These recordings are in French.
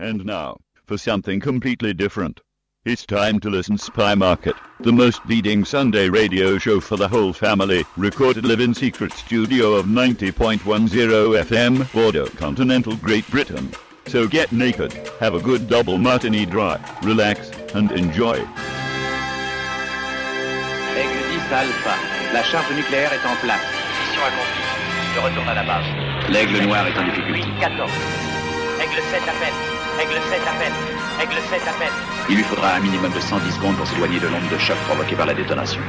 And now, for something completely different. It's time to listen Spy Market, the most leading Sunday radio show for the whole family, recorded live in secret studio of 90.10 FM, Bordeaux, continental Great Britain. So get naked, have a good double martini dry, relax, and enjoy. Aigle 10 Alpha, la charge nucléaire est en place. Mission accomplie. Je retourne à la base. L'Aigle noir est en difficulté. 14. Aigle 7 à peine. Aigle 7 à peine. Aigle 7 à peine. Il lui faudra un minimum de 110 secondes pour s'éloigner de l'onde de choc provoquée par la détonation.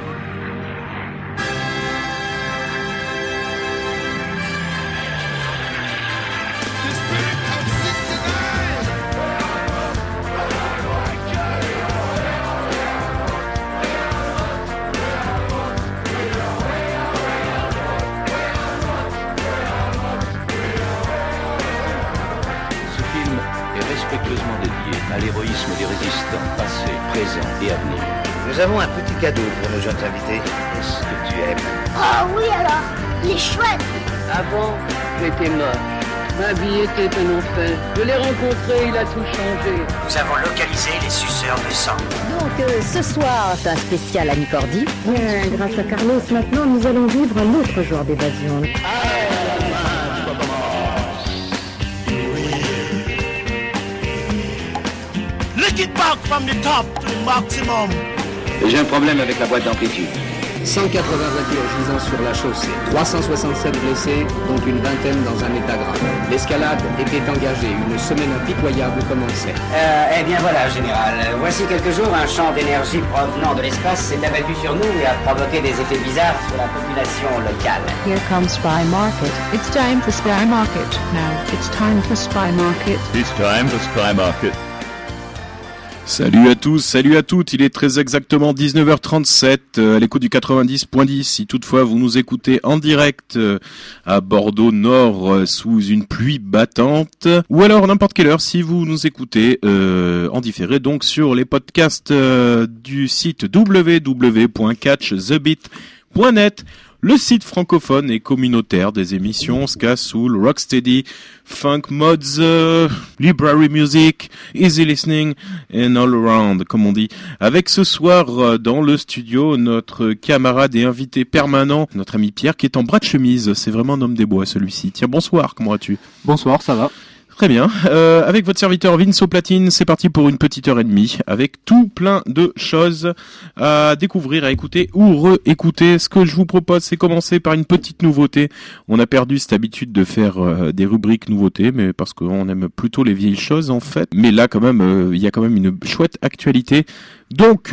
Respectueusement dédié à l'héroïsme des résistants passés, présents et à venir. Nous avons un petit cadeau pour nos jeunes invités. Est-ce que tu aimes? Oh oui alors, il est chouette. Avant, j'étais moche. Ma vie était un enfer. Je l'ai rencontré, il a tout changé. Nous avons localisé les suceurs de sang. Donc ce soir, c'est un spécial Annie Cordy. Grâce à Carlos, maintenant, nous allons vivre un autre genre d'évasion. Lick it back from the top to the maximum. J'ai un problème avec la boîte d'amplitude. 180 voitures gisant sur la chaussée, 367 blessés, dont une vingtaine dans un état grave. L'escalade était engagée, une semaine impitoyable commençait. Eh bien voilà, général. Voici quelques jours, un champ d'énergie provenant de l'espace s'est abattu sur nous et a provoqué des effets bizarres sur la population locale. Here comes Spy Market. It's time for Spy Market. Now, it's time for Spy Market. It's time for Spy Market. Salut à tous, salut à toutes, il est très exactement 19h37 à l'écoute du 90.10, si toutefois vous nous écoutez en direct à Bordeaux Nord sous une pluie battante, ou alors n'importe quelle heure si vous nous écoutez en différé, donc sur les podcasts du site www.catchthebeat.net, le site francophone et communautaire des émissions Ska, Soul, Rocksteady, Funk Mods, Library Music, Easy Listening and All Around, comme on dit. Avec ce soir dans le studio notre camarade et invité permanent, notre ami Pierre, qui est en bras de chemise. C'est vraiment un homme des bois celui-ci. Tiens, bonsoir, comment vas-tu? Bonsoir, ça va. Très bien. Avec votre serviteur Vince au platine, c'est parti pour une petite heure et demie avec tout plein de choses à découvrir, à écouter ou réécouter. Ce que je vous propose, c'est commencer par une petite nouveauté. On a perdu cette habitude de faire des rubriques nouveautés, mais parce qu'on aime plutôt les vieilles choses en fait. Mais là, quand même, il y a quand même une chouette actualité. Donc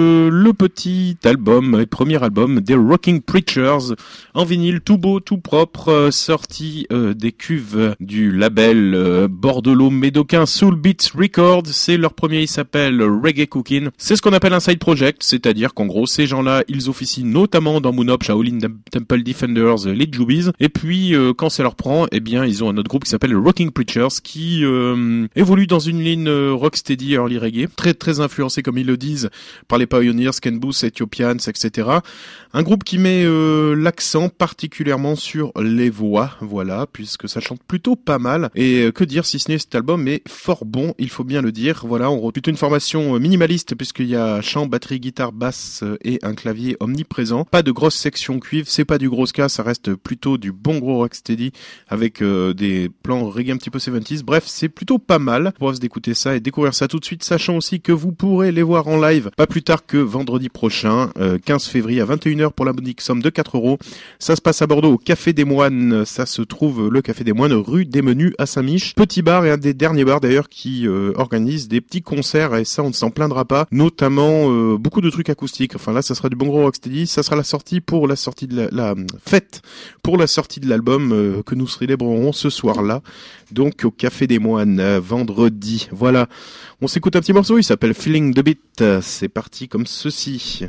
le petit album, premier album des Rocking Preachers en vinyle tout beau, tout propre, sorti des cuves du label bordelot médocain Soul Beats Records. C'est leur premier, il s'appelle Reggae Cookin'. C'est ce qu'on appelle un side project, c'est-à-dire qu'en gros ces gens-là, ils officient notamment dans Moon Up, Shaolin Temple Defenders, les Jubies, et puis quand ça leur prend, eh bien ils ont un autre groupe qui s'appelle Rocking Preachers qui évolue dans une ligne rocksteady early reggae, très très influencé comme ils le disent par les Pioneers, Ken Booth, Ethiopians, etc. Un groupe qui met l'accent particulièrement sur les voix, voilà, puisque ça chante plutôt pas mal. Et que dire si ce n'est cet album est fort bon, il faut bien le dire. Voilà, on retrouve plutôt une formation minimaliste puisqu'il y a chant, batterie, guitare, basse et un clavier omniprésent. Pas de grosse section cuivre, c'est pas du gros ska, ça reste plutôt du bon gros rocksteady avec des plans reggae un petit peu 70s. Bref, c'est plutôt pas mal. On va d'écouter ça et découvrir ça tout de suite, sachant aussi que vous pourrez les voir en live pas plus tard que vendredi prochain, 15 février à 21h pour la modique somme de 4 €. Ça se passe à Bordeaux au Café des Moines. Ça se trouve le Café des Moines rue des Menus à Saint-Mich. Petit bar et un des derniers bars d'ailleurs qui organise des petits concerts et ça on ne s'en plaindra pas. Notamment beaucoup de trucs acoustiques. Enfin là ça sera du bon gros rocksteady. Ça sera la sortie pour la sortie de la fête pour la sortie de l'album que nous célébrerons ce soir-là. Donc au Café des Moines vendredi. Voilà. On s'écoute un petit morceau, il s'appelle Feeling the Beat. C'est parti comme ceci.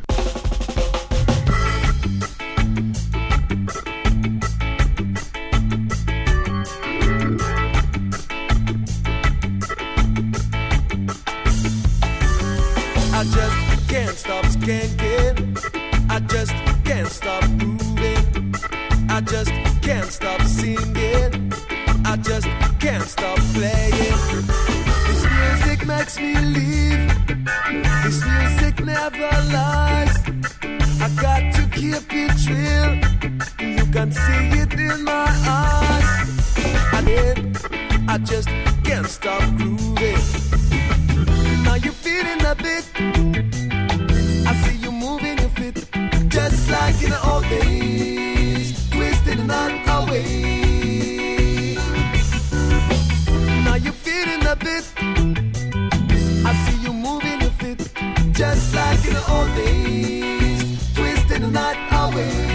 I just can't stop skanking. I just can't stop moving. I just can't stop singing. I just can't stop playing. makes me leave. This music never lies. I got to keep it real. You can see it in my eyes. And then I just can't stop grooving. Now you're feeling a bit. I see you moving your feet, just like in the old days, twisting not away. Now you're feeling a bit. I see you moving your feet, just like in the old days, twisting not away.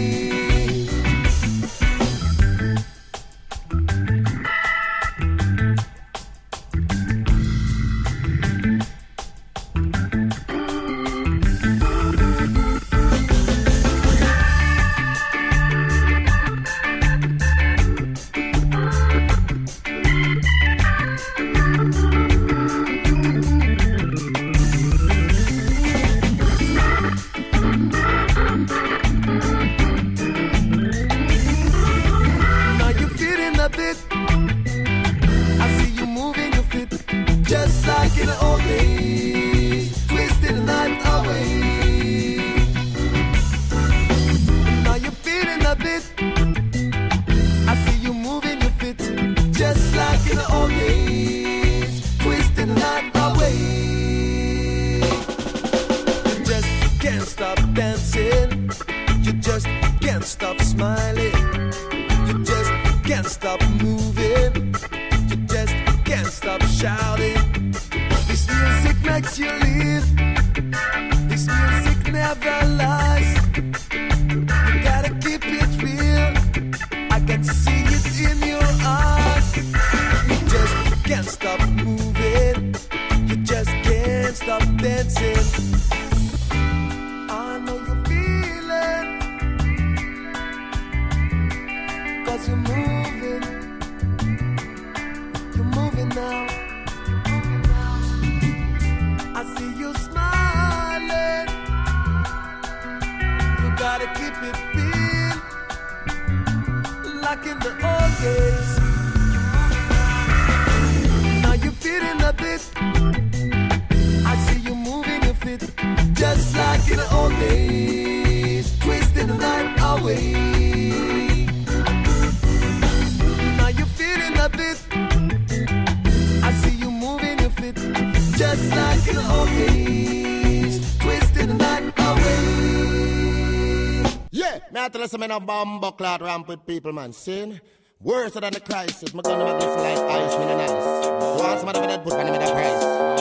A bomb clot ramp with people, man. Sin worse than the crisis. My gun never this like ice, me no nice. Want some of that put on me the price.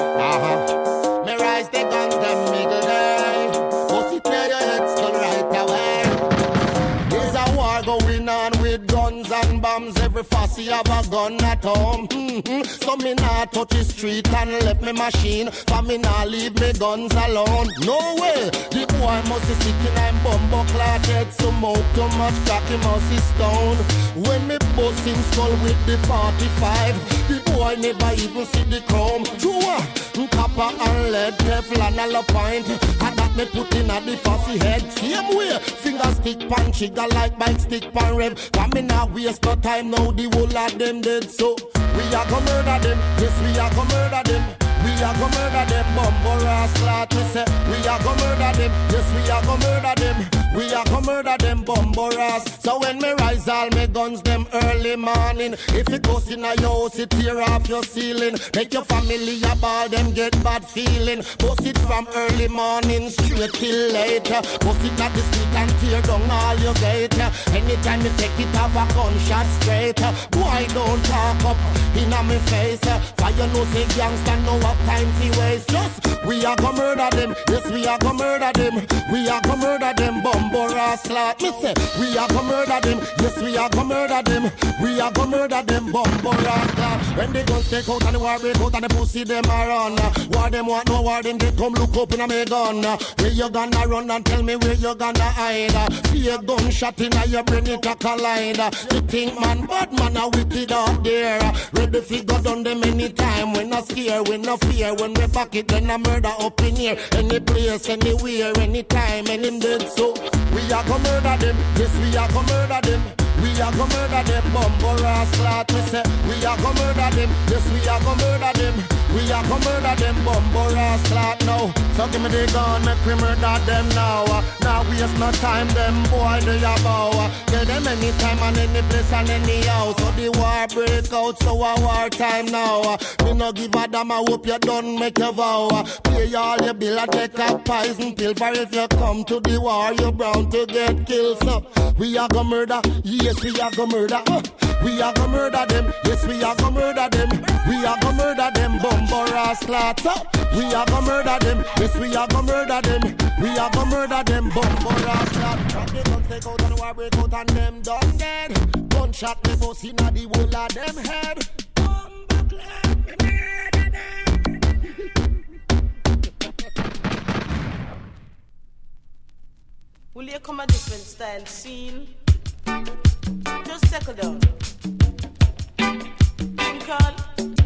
Me rise the guns, them middle die. Pussy clear your head, skull right away. There's a war going on with guns and bombs. Every fussy have a gun at home. So me nah touch the street and left me machine. For me nah leave me guns alone. No way. The boy must be sick and I'm bumbo clotted. Smoke too much crack, he must be stoned. When me bust him skull with the 45, the boy never even see the chrome. True, copper and lead, Teflon and a pint. And that me put in at the fussy head. Same way, finger stick pan trigger like bike stick pan rev. For me nah waste no time now, the whole of them dead. So we are gonna murder them, yes we are gonna murder them. We are gonna murder them, bumbo rascal, me say. We are gonna murder them, yes we are gonna murder them. We are gonna murder them, bumbo rascal. So when me rise all me guns them early morning. If it goes in a house, it tear off your ceiling. Make your family a ball, them get bad feeling. Bust it from early morning straight till later. Bust it at the street and tear down all your gate. Anytime you take it off a gunshot straight. Boy don't talk up in a me face. Fire no say gangsta no have time to waste. Just we are gonna murder them. Yes we are gonna murder them. We are gonna murder them, bumbo rascal. Me say we are gonna murder them. Yes we are gonna murder them. We are gonna murder them, bumbo rascal. When the guns take out and the war break out and the pussy them a run. War them want no war them they come look up in a me gun. Where you gonna run and tell me where you gonna hide? Fear gunshot in your brain it a collide. You think man bad man a wicked out there. Ready fi go down them anytime. When I scare, when no fear. When we back it then a murder up in here. Any place, anywhere, anytime, and him dead. So we are gonna murder them. Yes we are gonna murder them. We are gonna murder them, bumbo rascal. We say we are gonna murder them. Yes we are gonna murder them. We are gonna murder them bumbo rascal now. So give me the gun, make we murder them now. Now waste no time, them boy they a bow. Tell them anytime and any place and any house. So the war break out, so a war time now. Me no give a damn, I hope you done make your vow. Pay all your bill and take a poison pill. For if you come to the war, you're bound to get killed. So we are gonna murder, yes we are gonna murder. We are gonna murder them, yes we are gonna murder them. We are gonna murder them, bumbo rascals. We are gonna murder them, yes we are gonna murder them. We are gonna murder them, bumbo rascals. Drop the guns, take out and the war break out and them done dead. Gunshot me bust inna the whole of them head. Bumbo clap, we murder them. Will you come a different style scene? Just settle down. Call.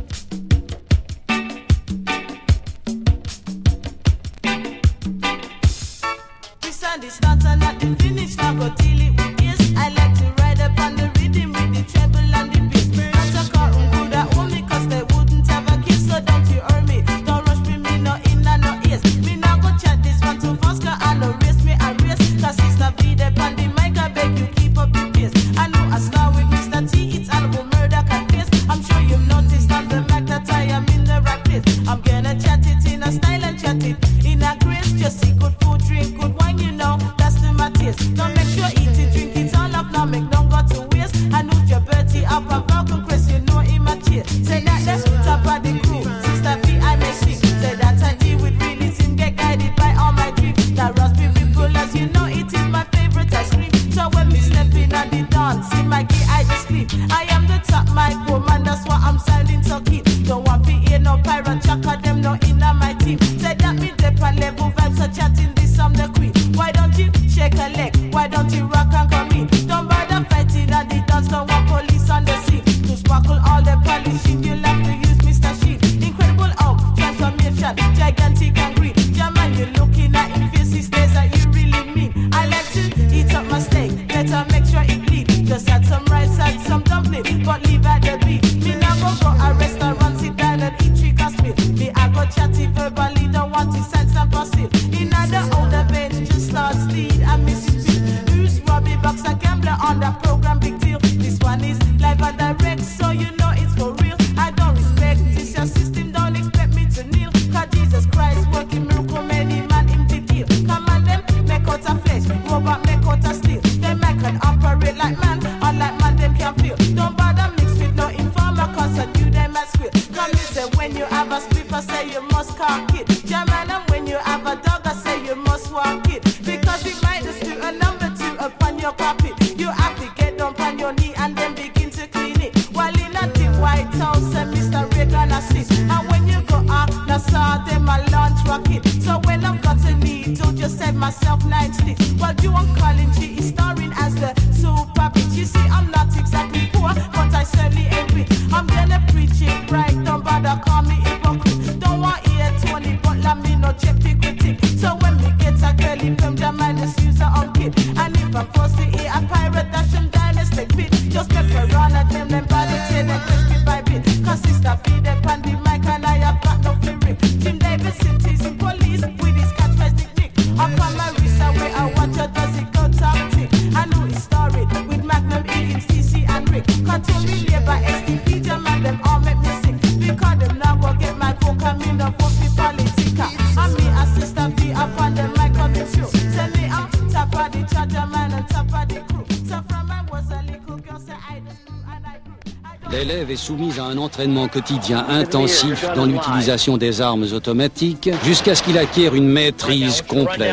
We start the start and at the finish, now go till it with ears. I like to ride up on the rhythm with the treble and the bass. Not a car who could have owned me, cause they wouldn't have a kiss. So don't you hurt me, don't rush me no in and no ears. Me now go chat this one too fast, cause I no race me a race. Cause it's not be there on the mic, I beg you keep up the pace. I know I start with Mr. T, it's all about murder can face. I'm sure you've noticed on the mic that I am in the right place. I'm gonna chat it in a style and chat it in a grace. Just see good food, drink good wine, you know, that's to my taste. Don't make sure eat it, drink it all up, now make don't go to waste. I know your Bertie up a Falcon Crest, you know in my chair. Say that that's top of the crew, Sister P, I may see. Say that I deal with realism, get guided by all my dreams. That raspberry pullers, you know it is my favorite ice cream. So when me step in on the dance, in my key I just scream. I am the top mic woman, that's why I'm sounding so keen. Don't want to hear no pirate chaka, them no in my team. Say that me dip and level vibes, so chatting this I'm the queen. Why don't you shake a leg? Why don't you rock and come in? Don't bother fighting at the dance, don't want police on the scene. To sparkle all the polishing, you'll have to use Mr. Sheen. Incredible transformation, gigantic and green. Yeah man, you're looking at in faces, days that you really mean. I like to eat up my steak, better make sure it bleed. Just add some rice, add some dumpling, but leave at the beat. Me now go a restaurant, sit down and eat chicken spit. Me I go chatty verbally, don't want to sense and proceed. In other older bench, just start steed and miss it. Who's Robbie Box a gambler on that program, big deal. This one is live and direct, so you know it's for real. I don't respect this your system, don't expect me to kneel. Cause Jesus Christ working miracle, many man in the deal. Come on them, make out a flesh, robot make out a steel. Them I can operate like man, unlike man them can feel. Don't bother mix with no informer, cause I do them as squeal. Come you say when you have a split, I say you must cock it. German, and when you have a dog, I say you must walk it. Because it might just do a number two upon your carpet. You have to get down on your knee and then begin to clean it. While in a deep White House, and Mr. Reagan assist. And when you go out, I saw them a launch rocket. So when I've got a need, don't just send myself 9 sticks. Well, you want calling, she is starring as the super bitch. You see, I'm not exactly poor, but I certainly ain't rich. I'm gonna preach it right, don't bother call me hypocrite. Don't want ear Tony, but let me no check the critic. So when me get a girlie from the minus user on kid. And if I'm forced to eat a pirate, dash them dynastic bit. Just make her run at them body chain and push me by bit. Cause sister feed them on the mic and I have got no fear. Jim Davidson teasing police with his catchphrase nick. Up on my wrist away, I watch her does it go top tick. I know it's story with Magnum, Higgins, TC and Rick. Control me by SDP, Jam and them all make me sick. Because them now go get my coke and me no for me politica. And me assistant fee up on the mic on the show. Tell me I'm top of the charger man and top of the crew. So from I was a little girl, say I just grew and I grew. L'élève est soumise à un entraînement quotidien intensif dans l'utilisation des armes automatiques jusqu'à ce qu'il acquiert une maîtrise complète.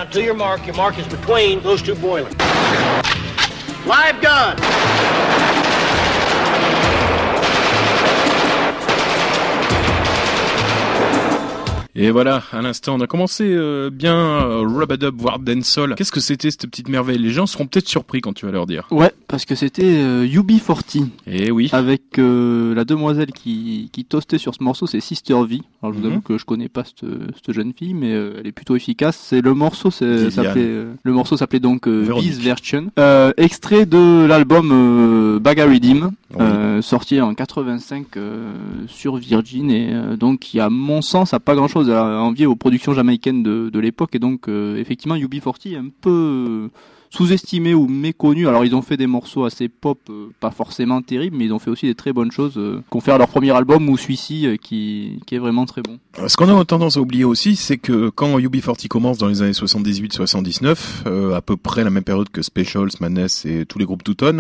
Live gun! Et voilà, à l'instant, on a commencé bien Rub-a-Dub, voire Dancehall. Qu'est-ce que c'était cette petite merveille? Les gens seront peut-être surpris quand tu vas leur dire. Ouais, parce que c'était UB40. Et oui. Avec la demoiselle qui toastait sur ce morceau, c'est Sister V. Alors je vous avoue que je connais pas cette jeune fille, mais elle est plutôt efficace. C'est le morceau s'appelait donc This Version. Extrait de l'album Bag Redeem, sorti en 85 sur Virgin, et donc qui à mon sens a pas grand chose à envier aux productions jamaïcaines de l'époque, et donc effectivement UB40 est un peu sous-estimé ou méconnu. Alors ils ont fait des morceaux assez pop, pas forcément terribles, mais ils ont fait aussi des très bonnes choses qu'on fait à leur premier album, ou celui-ci qui est vraiment très bon. Ce qu'on a tendance à oublier aussi, c'est que quand UB40 commence dans les années 78-79, à peu près la même période que Specials, Madness et tous les groupes Two-Tone,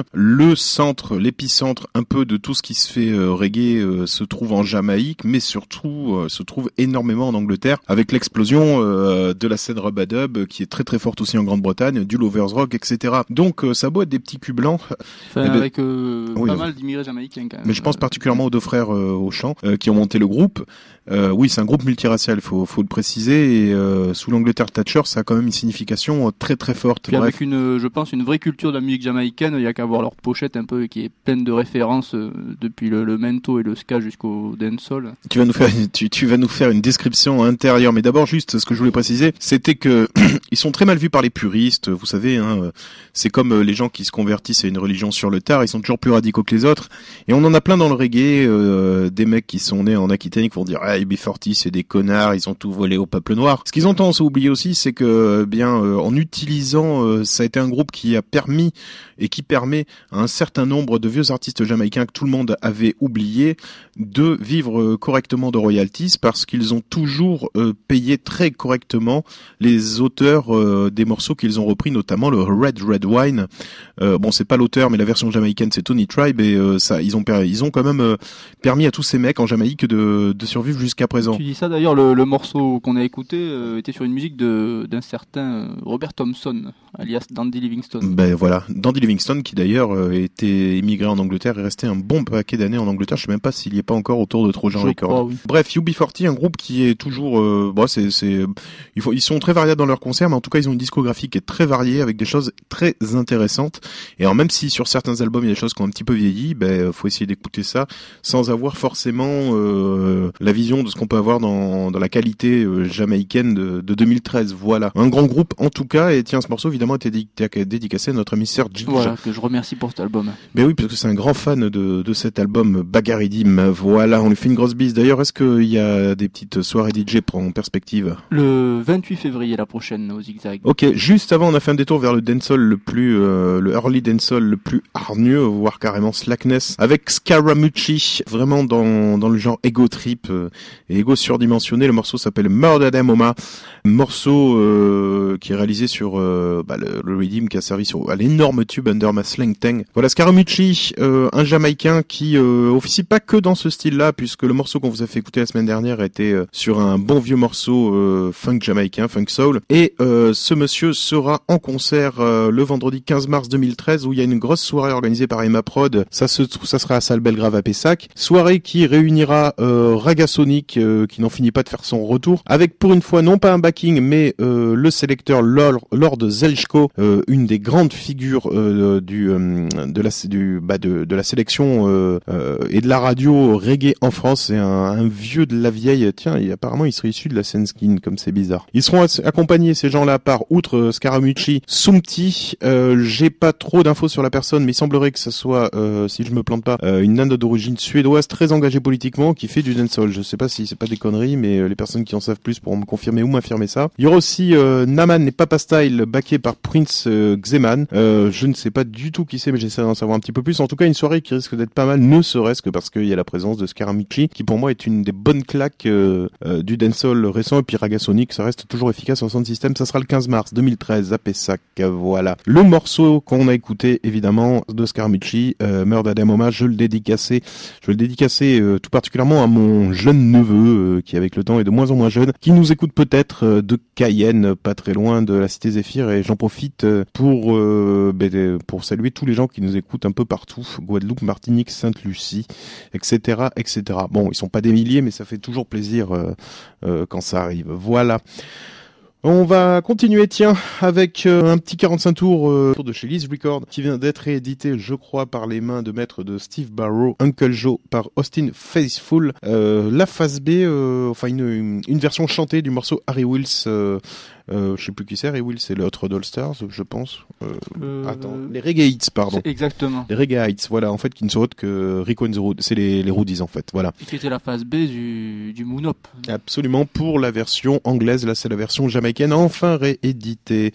l'épicentre un peu de tout ce qui se fait reggae se trouve en Jamaïque, mais surtout se trouve énormément en Angleterre, avec l'explosion de la scène Rub-a-Dub qui est très très forte aussi en Grande-Bretagne, du Lovers Rock, etc. Donc ça doit être des petits culs blancs. Avec pas mal d'immigrés jamaïcains quand même. Mais je pense particulièrement aux deux frères Auchan qui ont monté le groupe. Oui, c'est un groupe multiracial, faut le préciser, et sous l'Angleterre Thatcher, ça a quand même une signification très très forte. Puis avec je pense une vraie culture de la musique jamaïcaine, il y a qu'à voir leur pochette un peu qui est pleine de références depuis le mento et le ska jusqu'au dancehall. Tu vas nous faire une description intérieure, mais d'abord juste ce que je voulais préciser, c'était que ils sont très mal vus par les puristes, vous savez, c'est comme les gens qui se convertissent à une religion sur le tard, ils sont toujours plus radicaux que les autres, et on en a plein dans le reggae, des mecs qui sont nés en Aquitaine qui vont dire UB40 c'est des connards, ils ont tout volé au peuple noir. Ce qu'ils ont tendance à oublier aussi, c'est que en utilisant, ça a été un groupe qui a permis et qui permet à un certain nombre de vieux artistes jamaïcains que tout le monde avait oublié de vivre correctement de royalties, parce qu'ils ont toujours payé très correctement les auteurs des morceaux qu'ils ont repris, notamment le Red Wine. Bon, c'est pas l'auteur, mais la version jamaïcaine c'est Tony Tribe, et ils ont quand même permis à tous ces mecs en Jamaïque de survivre jusqu'à présent. Tu dis ça d'ailleurs, le morceau qu'on a écouté était sur une musique d'un certain Robert Thompson, alias Dandy Livingstone. Ben voilà, Dandy Livingstone qui d'ailleurs était émigré en Angleterre et resté un bon paquet d'années en Angleterre. Je sais même pas s'il y est pas encore autour de Trojan Records. Oui. Bref, UB40, un groupe qui est toujours, ils sont très variables dans leurs concerts, mais en tout cas ils ont une discographie qui est très variée avec des choses très intéressantes. Et alors même si sur certains albums il y a des choses qui ont un petit peu vieilli, faut essayer d'écouter ça sans avoir forcément la vision de ce qu'on peut avoir dans la qualité jamaïcaine de 2013. Voilà, un grand groupe en tout cas. Et tiens, ce morceau évidemment était dédicacé à notre ami Sir Ginge. Voilà, que je remercie pour cet album. Ben oui, parce que c'est un grand fan de cet album Bag Redeem. Voilà, on lui fait une grosse bise. D'ailleurs, est-ce qu'il y a des petites soirées DJ en perspective? Le 28 février, la prochaine, au Zigzag. Ok, juste avant, on a fait un détour vers le dancehall le early dancehall le plus hargneux, voire carrément slackness, avec Scaramucci, vraiment dans le genre ego trip et ego surdimensionné. Le morceau s'appelle Murder Them Oma, morceau qui est réalisé sur le Redeem, qui a servi à l'énorme tube Under My Slang Tang. Voilà, Scaramucci, un Jamaïcain qui officie pas que dans ce style-là, puisque le morceau qu'on vous a fait écouter la semaine dernière était sur un bon vieux morceau funk jamaïcain, funk soul. Et ce monsieur sera en concert le vendredi 15 mars 2013, où il y a une grosse soirée organisée par Emma Prod. Ça sera à Salle Belgrave à Pessac. Soirée qui réunira Ragasonic, qui n'en finit pas de faire son retour, avec pour une fois non pas un backing, mais le sélecteur Lord Zelchko, une des grandes figures de la sélection et de la radio reggae en France. C'est un vieux de la vieille. Tiens, apparemment il serait issu de la scène skin, comme c'est bizarre. Ils seront accompagnés, ces gens-là, par, outre Scaramucci, Sumti. J'ai pas trop d'infos sur la personne, mais il semblerait que ce soit, si je me plante pas, une nana d'origine suédoise très engagée politiquement, qui fait du dancehall. Je sais pas si c'est pas des conneries, mais les personnes qui en savent plus pourront me confirmer ou m'affirmer ça. Il y aura aussi Naman et Papa Style, backé par Prince Xeman. Je ne sais pas du tout qui c'est, mais j'essaie d'en savoir un petit peu plus. En tout cas, une soirée qui risque d'être pas mal, ne serait-ce que parce qu'il y a la présence de Scaramucci, qui pour moi est une des bonnes claques du dancehall récent. Et puis Ragasonic, ça reste toujours efficace en sound system. Ça sera le 15 mars 2013 à Pessac. Voilà. Le morceau qu'on a écouté, évidemment, de Scaramucci, Murder Them Oma, je le dédicaçais tout particulièrement à mon jeune neveu qui avec le temps est de moins en moins jeune, qui nous écoute peut-être de Cayenne, pas très loin de la cité Zéphyr, et j'en profite pour saluer tous les gens qui nous écoutent un peu partout, Guadeloupe, Martinique, Sainte-Lucie, etc., etc. Bon, ils sont pas des milliers, mais ça fait toujours plaisir quand ça arrive. Voilà. On va continuer, tiens, avec un petit 45 tours de chez Liz Record, qui vient d'être réédité, je crois, par les mains de maître de Steve Barrow, Uncle Joe, par Austin Faithful. La phase B, une version chantée du morceau Harry Wills. Je sais plus qui c'est, Harry Wills, c'est le Hot Rod All Stars, je pense. Attends, les Reggae Hits, pardon. Exactement. Les Reggae Hits, voilà, en fait, qui ne sont autres que Rico and the Road, c'est les Roadies, en fait, voilà. Et qui était la phase B du Moon Up. Absolument, pour la version anglaise, là c'est la version jamaïcaine, enfin rééditée.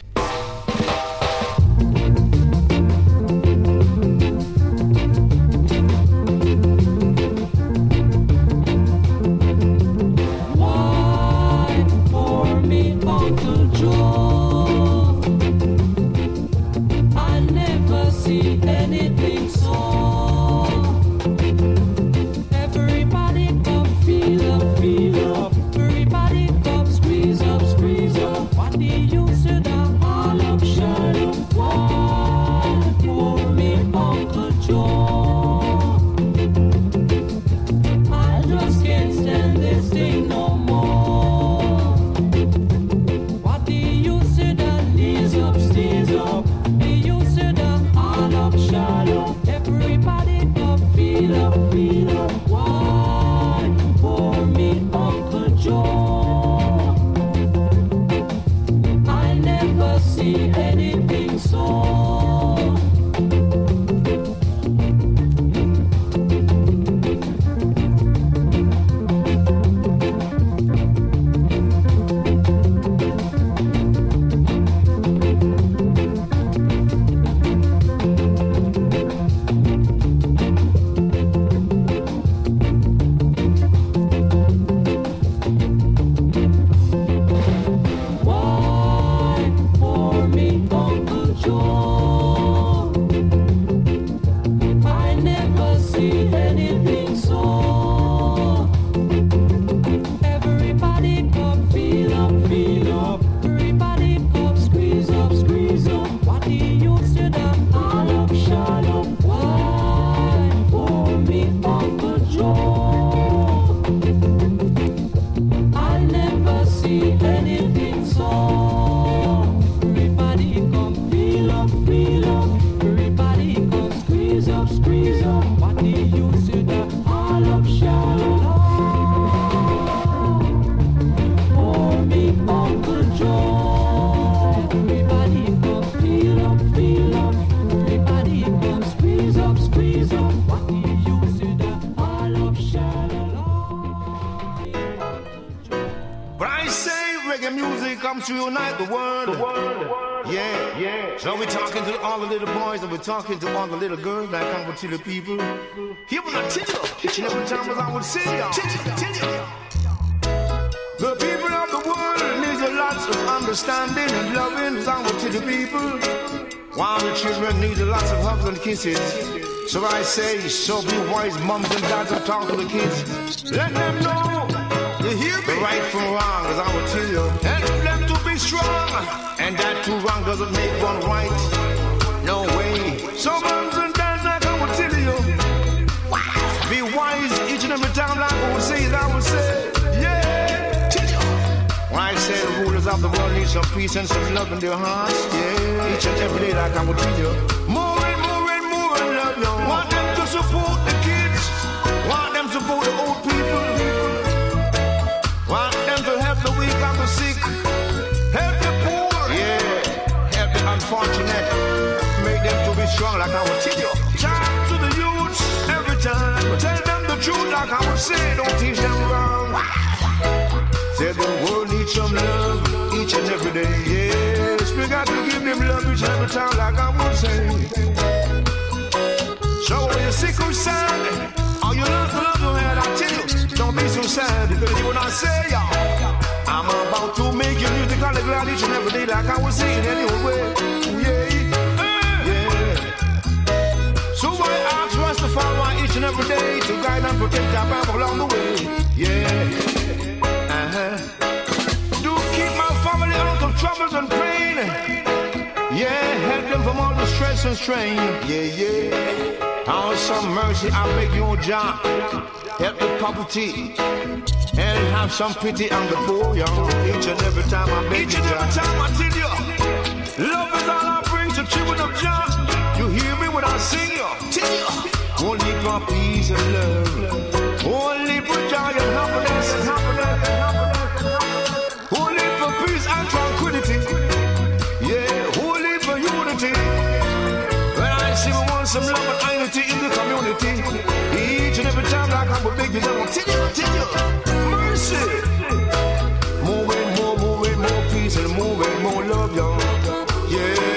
Talking to all the little girls that come to the people. Here when I tell you, each and every time I would say y'all. The people of the world need a lot of understanding and loving. I would tell the people, while the children need a lot of hugs and kisses. So I say, so be wise, moms and dads, and talk to the kids. Let them know, you hear me? Right from wrong, as I would tell you. Help them to be strong, and that too wrong doesn't make one right. No way. So moms and dads, like I would tell you, be wise each and every time, like I would say, yeah. When I say the rulers of the world need some peace and some love in their hearts, yeah. Each and every day, like I would tell you, more and love, yo. Want them to support the kids, want them to support the old people, want them to help the weak and the sick, help the poor, yeah, help the unfortunate. Make them to be strong like I would tell you. Talk to the youths every time. Tell them the truth like I would say. Don't teach them wrong. Say the world needs some love each and every day. Yes, we got to give them love each and every time like I would say. So when you're sick or sad, or you love the love head, I tell you, don't be so sad. Because when I say, I'm about to make your music all the glad each and every day like I would say it anyway. Yeah. So I ask Rastafari each and every day to guide and protect our people along the way. Yeah. troubles and pain. Yeah, help them from all the stress and strain. Yeah. On some mercy, I beg you, Jah. Help the poverty and have some pity on the poor, y'all. Each and every time I beg you, Jah. Each and every time I tell you, love is all I bring to children of Jah. You hear me when I sing you? Tell you. Only for peace and love. Only for joy and happiness. Only for peace and tranquility. Yeah, only for unity. When I see we want some love and unity in the community. Each and every time I come with big you, tell you. Mercy. More peace and more love, y'all. Yeah.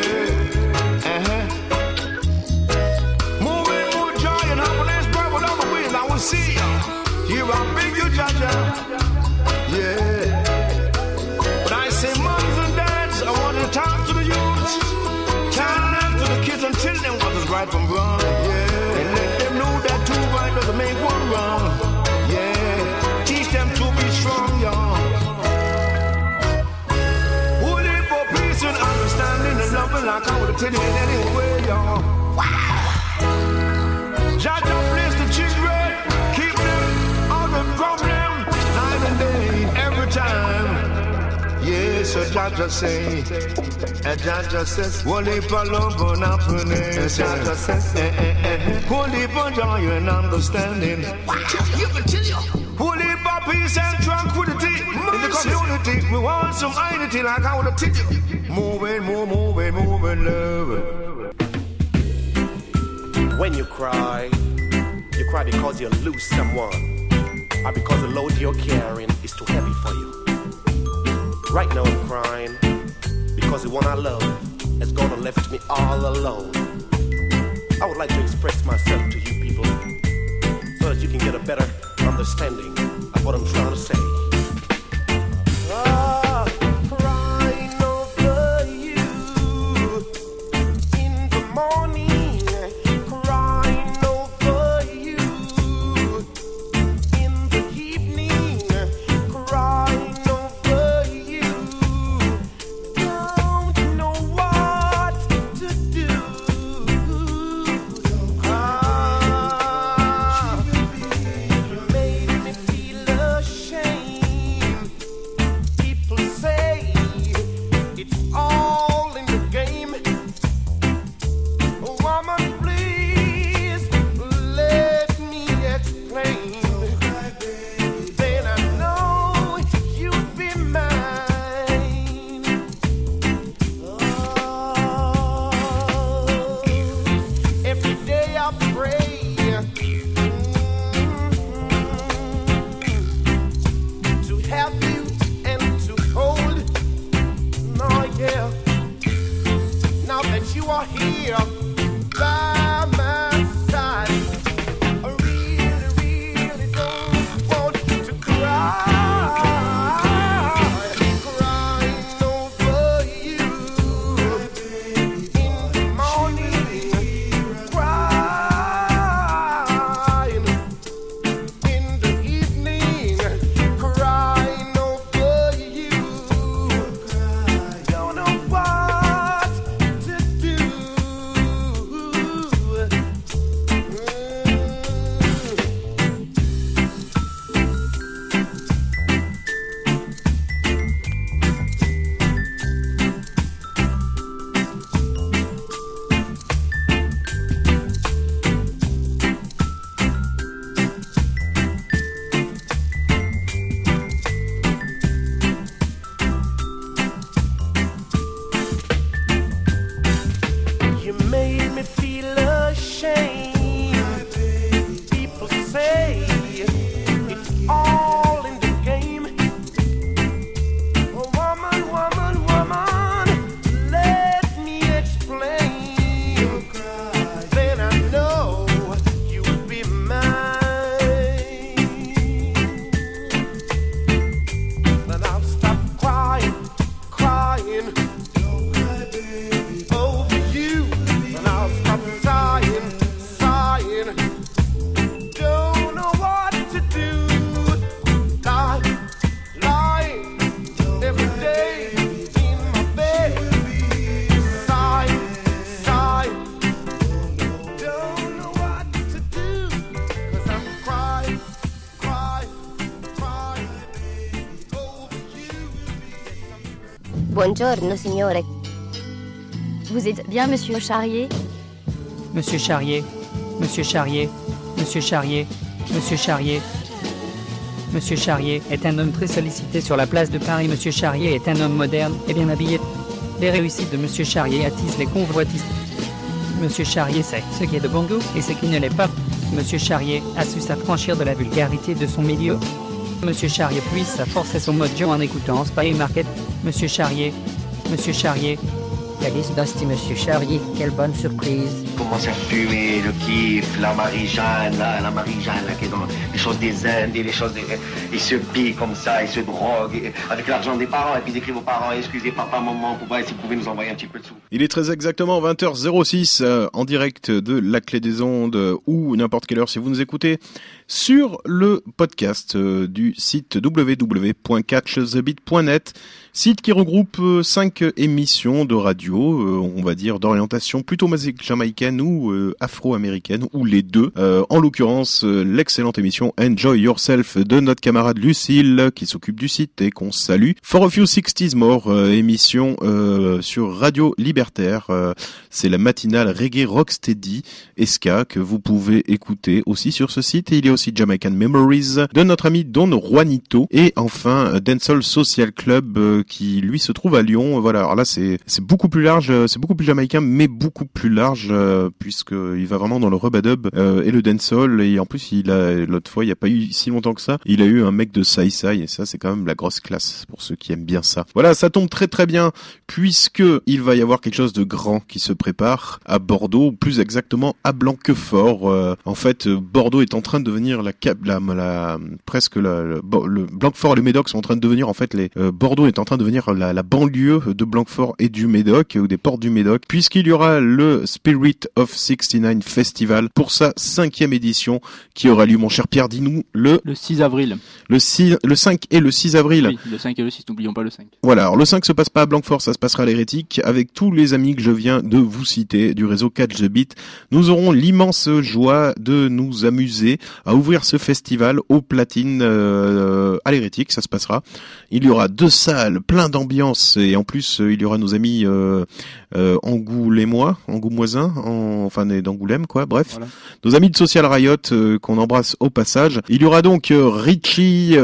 See, here I beg you, Jaja. Yeah. But I say, moms and dads, I want to talk to the youths. Tell them to the kids and tell them what is right from wrong. Yeah. And let them know that two right doesn't make one wrong. Yeah. Teach them to be strong, y'all. Holy for peace and understanding and loving like I would have taken it anyway, y'all. Wow. Jaja, bless the children. Problem night and day, every time. Yes, so Jaja say, and Jaja says, only for love and happiness. Jaja says, only for joy and understanding. You can tell you. Only for peace and tranquility in the community. We want some unity like I would have told you. Moving, love. When you cry because you lose someone. Or because the load you're carrying is too heavy for you. Right now I'm crying because the one I love has gone and left me all alone. I would like to express myself to you people so that you can get a better understanding of what I'm trying to say. Crying over you in the morning. Shame. Buongiorno, signore. Vous êtes bien, monsieur Charrier? Monsieur Charrier, Monsieur Charrier, Monsieur Charrier, Monsieur Charrier. Monsieur Charrier est un homme très sollicité sur la place de Paris. Monsieur Charrier est un homme moderne et bien habillé. Les réussites de Monsieur Charrier attisent les convoitises. Monsieur Charrier sait ce qui est de bon goût et ce qui ne l'est pas. Monsieur Charrier a su s'affranchir de la vulgarité de son milieu. Monsieur Charrier puise sa force et son mojo en écoutant Spy Market. Monsieur Charrier, Monsieur Charrier. Alice Dusty, Monsieur Charrier, quelle bonne surprise. Commence à fumer, le kiff, la Marie-Jeanne, là, qui est dans les choses des Indes et les choses des... Il se pique comme ça, il se drogue, avec l'argent des parents, et puis il écrit aux parents, excusez papa, maman, papa, si vous pouvez nous envoyer un petit peu de sous. Il est très exactement 20h06, en direct de La Clé des Ondes, ou n'importe quelle heure si vous nous écoutez, sur le podcast du site www.catchthebeat.net, site qui regroupe 5 émissions de radio, on va dire d'orientation plutôt jamaïcaine ou afro-américaine, ou les deux. En l'occurrence, l'excellente émission Enjoy Yourself de notre camarade Lucille, qui s'occupe du site et qu'on salue. For a Few 60s More, émission sur Radio Libertaire. C'est la matinale reggae rocksteady ska que vous pouvez écouter aussi sur ce site. Et il y a aussi Jamaican Memories de notre ami Don Juanito. Et enfin, Dancehall Social Club qui lui se trouve à Lyon. Voilà, alors là c'est beaucoup plus large, c'est beaucoup plus jamaïcain, mais beaucoup plus large puisqu'il va vraiment dans le rub-a-dub et le dancehall. Et en plus, l'autre fois, il n'y a pas eu si longtemps que ça, il a eu un mec de Sai Sai, et ça c'est quand même la grosse classe pour ceux qui aiment bien ça. Voilà, ça tombe très très bien puisque il va y avoir quelque chose de grand qui se prépare à Bordeaux, ou plus exactement à Blanquefort. En fait, Bordeaux est en train de devenir le Blanquefort et le Médoc sont en train de devenir en fait Bordeaux est en train de devenir la banlieue de Blanquefort et du Médoc, ou des portes du Médoc, puisqu'il y aura le Spirit of 69 Festival pour sa 5e édition qui aura lieu, mon cher Pierre, dis-nous, le 6 avril. Le 5 et le 6 avril. Oui, le 5 et le 6, n'oublions pas le 5. Voilà, alors le 5 se passe pas à Blanquefort, ça se passera à l'Hérétique, avec tous les amis que je viens de vous citer du réseau Catch the Beat. Nous aurons l'immense joie de nous amuser à ouvrir ce festival au Platine à l'Hérétique, ça se passera. Il y aura 2 salles, plein d'ambiance, et en plus il y aura nos amis angoumoisins, d'Angoulême, quoi, bref. Voilà. Nos amis de Social Riot qu'on embrasse au passage. Il y aura donc Richie,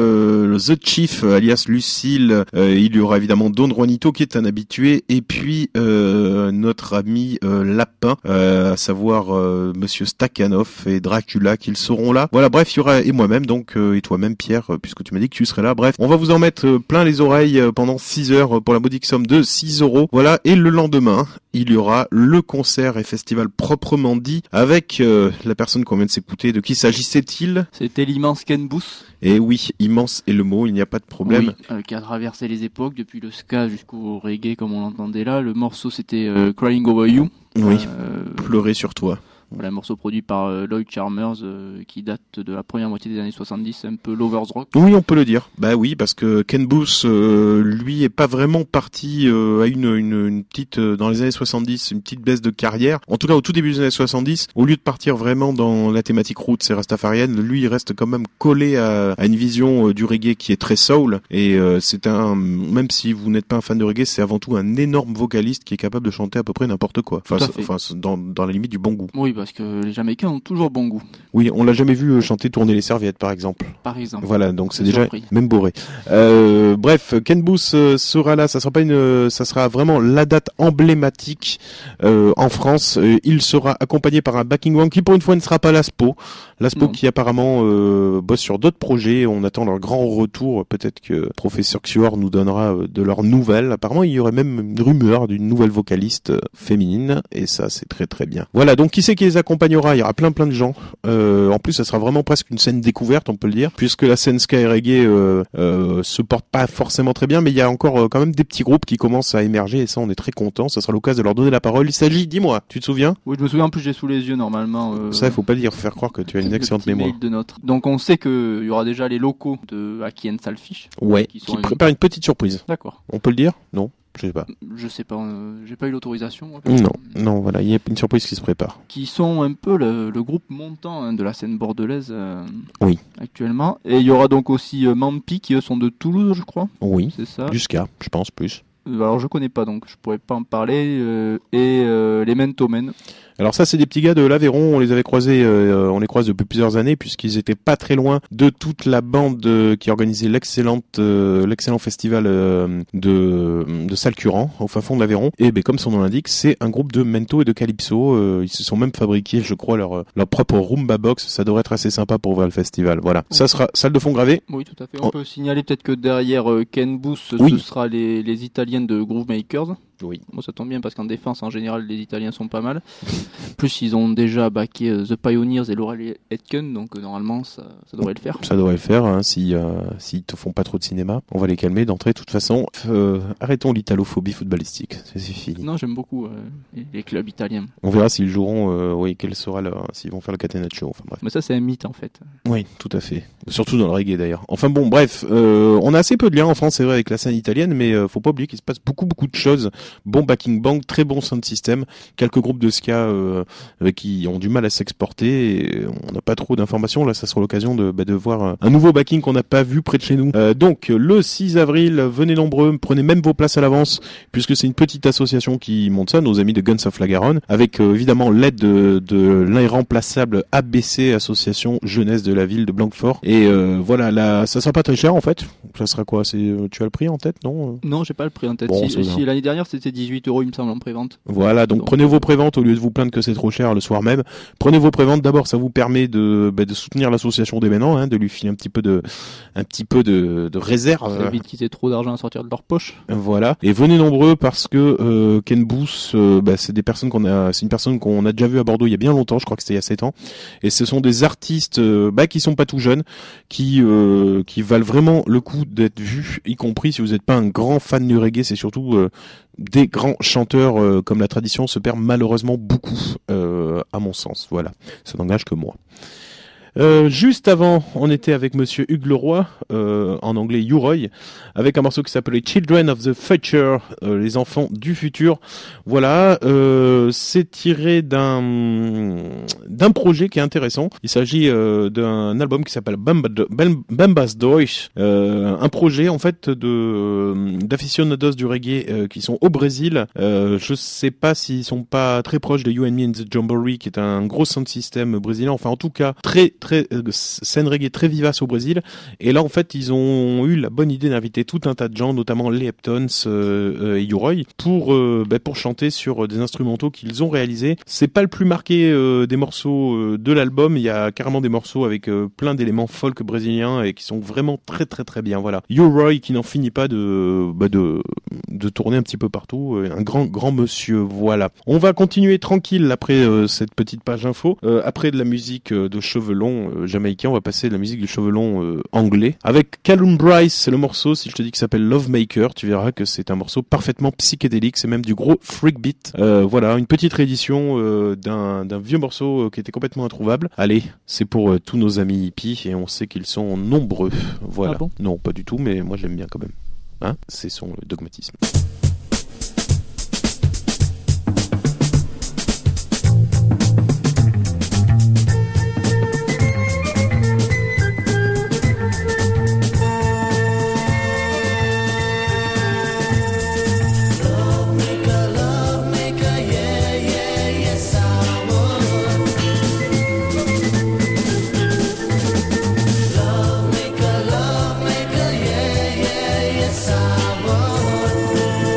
The Chief, alias Lucille, il y aura évidemment Don Juanito qui est un habitué, et puis notre ami Lapin, à savoir Monsieur Stakhanov et Dracula, qu'ils seront là. Voilà, bref, il y aura, et moi-même donc, et toi-même Pierre, puisque tu m'as dit que tu serais là. Bref, on va vous en mettre plein les oreilles pendant 6 heures pour la modique somme de 6 €. Voilà, et le lendemain, il y aura le concert et festival proprement dit avec la personne qu'on vient de s'écouter. De qui s'agissait-il ? C'était l'immense Ken Booth. Et oui, immense est le mot, il n'y a pas de problème. Oui, qui a traversé les époques, depuis le ska jusqu'au reggae comme on l'entendait là. Le morceau c'était Crying Over You. Oui, pleurer sur toi. Voilà, un morceau produit par Lloyd Charmers qui date de la première moitié des années 70, un peu lovers rock. Oui, on peut le dire. Bah oui, parce que Ken Booth, lui, est pas vraiment parti à une petite dans les années 70, une petite baisse de carrière. En tout cas, au tout début des années 70, au lieu de partir vraiment dans la thématique roots et rastafarienne, lui, il reste quand même collé à une vision du reggae qui est très soul. Et c'est même si vous n'êtes pas un fan de reggae, c'est avant tout un énorme vocaliste qui est capable de chanter à peu près n'importe quoi. Enfin, dans la limite du bon goût. Oui, parce que les Jamaïcains ont toujours bon goût. Oui, on l'a jamais vu chanter Tourner les serviettes, par exemple. Par exemple. Voilà, donc c'est déjà même bourré. Bref, Ken Booth sera là. Ça sera vraiment la date emblématique en France. Il sera accompagné par un backing band qui, pour une fois, ne sera pas Laspo. Laspo qui apparemment bosse sur d'autres projets. On attend leur grand retour. Peut-être que Professeur Xuor nous donnera de leurs nouvelles. Apparemment, il y aurait même une rumeur d'une nouvelle vocaliste féminine, et ça, c'est très très bien. Voilà, donc qui c'est qui les accompagnera? Il y aura plein de gens. En plus, ça sera vraiment presque une scène découverte, on peut le dire, puisque la scène ska et reggae se porte pas forcément très bien, mais il y a encore quand même des petits groupes qui commencent à émerger, et ça, on est très content. Ça sera l'occasion de leur donner la parole. Il s'agit, dis-moi, tu te souviens? Oui, je me souviens. En plus, j'ai sous les yeux normalement. Ça, il faut pas le dire, faire croire que tu as une excellente mémoire. Donc, on sait que il y aura déjà les locaux de Aki and Salfish. Ouais. Qui préparent une petite surprise. D'accord. On peut le dire? Non. Je sais pas, j'ai pas eu l'autorisation. Non, voilà, il y a une surprise qui se prépare. Qui sont un peu le groupe montant de la scène bordelaise actuellement. Et il y aura donc aussi Mampi qui eux sont de Toulouse, je crois. Oui, c'est ça. Jusqu'à, je pense, plus. Alors je connais pas, donc je pourrais pas en parler. Et les Mento Men. Alors ça, c'est des petits gars de l'Aveyron. On les avait croisés, on les croise depuis plusieurs années puisqu'ils étaient pas très loin de toute la bande qui organisait l'excellent festival de Salcurant au fin fond de l'Aveyron. Et ben comme son nom l'indique, c'est un groupe de mento et de calypso. Ils se sont même fabriqués, je crois, leur propre Roomba box. Ça devrait être assez sympa pour ouvrir le festival. Voilà. Ça sera salle de fond gravée. Oui, tout à fait. On peut signaler peut-être que derrière Ken Booth, ce sera les Italiens de Groove Makers. Oui. Bon, ça tombe bien parce qu'en défense, en général, les Italiens sont pas mal. Plus, ils ont déjà backé The Pioneers et Laurel Aitken, donc normalement, ça devrait le faire. Ça devrait le faire, hein, s'ils te font pas trop de cinéma. On va les calmer d'entrée. De toute façon, arrêtons l'italophobie footballistique. Ça suffit. Non, j'aime beaucoup les clubs italiens. On verra s'ils joueront, quel sera s'ils vont faire le catenaccio. Enfin, bref. Mais ça, c'est un mythe, en fait. Oui, tout à fait. Surtout dans le reggae, d'ailleurs. Enfin bon, bref, on a assez peu de liens en France, c'est vrai, avec la scène italienne, mais faut pas oublier qu'il se passe beaucoup de choses. Bon backing band, très bon sound system, quelques groupes de ska qui ont du mal à s'exporter, et on n'a pas trop d'informations. Là, ça sera l'occasion de voir un nouveau backing qu'on n'a pas vu près de chez nous. Donc, le 6 avril, venez nombreux, prenez même vos places à l'avance, puisque c'est une petite association qui monte ça, nos amis de Guns of la Garonne, avec évidemment l'aide de l'irremplaçable ABC, Association Jeunesse de la ville de Blanquefort. Et voilà, là, ça sera pas très cher en fait. Ça sera quoi? Tu as le prix en tête, non? Non, j'ai pas le prix en tête. Bon, si l'année dernière c'était 18 €, il me semble, en prévente. Voilà, donc prenez vos préventes au lieu de vous plaindre que c'est trop cher le soir même. Prenez vos préventes. D'abord, ça vous permet de soutenir l'association des Ménans, hein, de lui filer un petit peu de réserve. Ça évite qu'ils aient trop d'argent à sortir de leur poche. Voilà. Et venez nombreux parce que Ken Booth, c'est une personne qu'on a déjà vue à Bordeaux il y a bien longtemps. Je crois que c'était il y a 7 ans. Et ce sont des artistes qui sont pas tout jeunes, qui valent vraiment le coup d'être vus, y compris si vous n'êtes pas un grand fan du reggae. C'est surtout des grands chanteurs, comme la tradition se perd malheureusement beaucoup, à mon sens. Voilà, ça n'engage que moi. Juste avant, on était avec Monsieur Hugues Leroy, en anglais U-Roy, avec un morceau qui s'appelait Children of the Future, les enfants du futur. Voilà, c'est tiré d'un projet qui est intéressant. Il s'agit d'un album qui s'appelle Bamba's Deutsch, un projet en fait d'aficionados du reggae qui sont au Brésil. Je sais pas s'ils sont pas très proches de You and Me and the Jamboree, qui est un gros sound system brésilien. Enfin, en tout cas, très scène reggae très vivace au Brésil. Et là, en fait, ils ont eu la bonne idée d'inviter tout un tas de gens, notamment les Heptones et U-Roy, pour chanter sur des instrumentaux qu'ils ont réalisés. C'est pas le plus marqué des morceaux de l'album. Il y a carrément des morceaux avec plein d'éléments folk brésiliens et qui sont vraiment très très très bien. Voilà, U-Roy qui n'en finit pas de tourner un petit peu partout. Un grand monsieur. Voilà. On va continuer tranquille après cette petite page info. Après de la musique de cheveux longs jamaïcain, on va passer de la musique de cheveux longs anglais avec Callum Bryce. C'est le morceau, si je te dis qu'il s'appelle Love Maker, tu verras que c'est un morceau parfaitement psychédélique, c'est même du gros freak beat. Voilà, une petite réédition d'un vieux morceau qui était complètement introuvable. Allez, c'est pour tous nos amis hippies et on sait qu'ils sont nombreux. Voilà. Ah bon? Non, pas du tout, mais moi j'aime bien quand même. Hein, c'est son dogmatisme. Love maker, yeah, yes I would.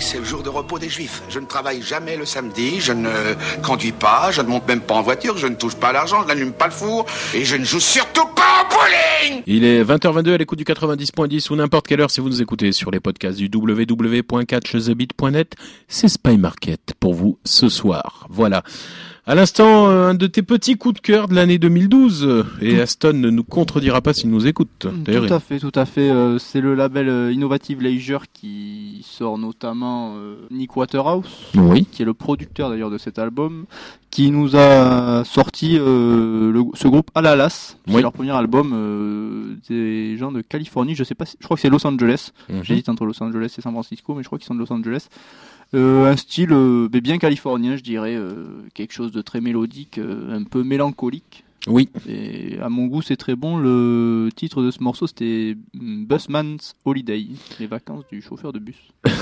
c'est le jour de repos des Juifs. Je ne travaille jamais le samedi, je ne conduis pas, je ne monte même pas en voiture, je ne touche pas à l'argent, je n'allume pas le four et je ne joue surtout pas au bowling. Il est 20h22 à l'écoute du 90.10 ou n'importe quelle heure si vous nous écoutez sur les podcasts du www.catchthebit.net. C'est Spy Market pour vous ce soir. Voilà. À l'instant, un de tes petits coups de cœur de l'année 2012, et Aston ne nous contredira pas s'il nous écoute. D'ailleurs, tout à fait. C'est le label Innovative Leisure qui sort notamment Nick Waterhouse, qui est le producteur d'ailleurs de cet album, qui nous a sorti ce groupe Alalas, qui est leur premier album, des gens de Californie, je crois que c'est Los Angeles, j'hésite entre Los Angeles et San Francisco, mais je crois qu'ils sont de Los Angeles. Un style bien californien, je dirais, quelque chose de très mélodique, un peu mélancolique. Oui. Et à mon goût, c'est très bon. Le titre de ce morceau, c'était Busman's Holiday, les vacances du chauffeur de bus.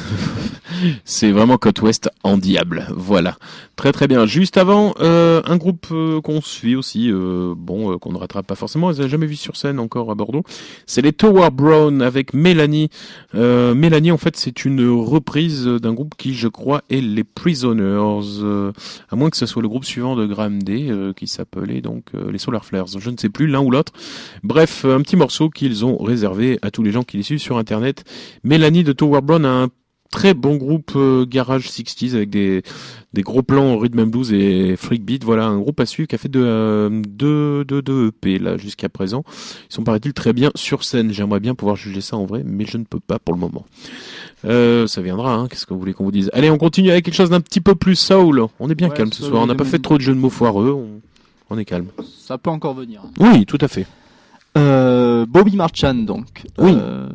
C'est vraiment Côte Ouest en diable. Voilà. Très très bien. Juste avant, un groupe qu'on suit aussi, qu'on ne rattrape pas forcément, on les a jamais vus sur scène encore à Bordeaux. C'est les Tower Brown avec Mélanie. Mélanie, en fait, c'est une reprise d'un groupe qui, je crois, est les Prisoners. À moins que ce soit le groupe suivant de Graham Day, qui s'appelait donc les Solar Flares. Je ne sais plus, l'un ou l'autre. Bref, un petit morceau qu'ils ont réservé à tous les gens qui les suivent sur Internet. Mélanie de Tower Brown a un très bon groupe garage 60s avec des gros plans rhythm and blues et freak beat. Voilà, un groupe à suivre qui a fait deux EP là jusqu'à présent. Ils sont, paraît-il, très bien sur scène. J'aimerais bien pouvoir juger ça en vrai, mais je ne peux pas pour le moment. Ça viendra, hein. Qu'est-ce que vous voulez qu'on vous dise? Allez, on continue avec quelque chose d'un petit peu plus soul. On est bien calme ce soir. On n'a pas fait trop de jeux de mots foireux. On est calme. Ça peut encore venir. Oui, tout à fait. Bobby Marchand, donc. Oui.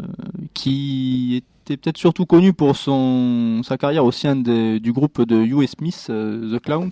Qui était peut-être surtout connu pour sa carrière au sein du groupe de U.S. Smith, The Clowns.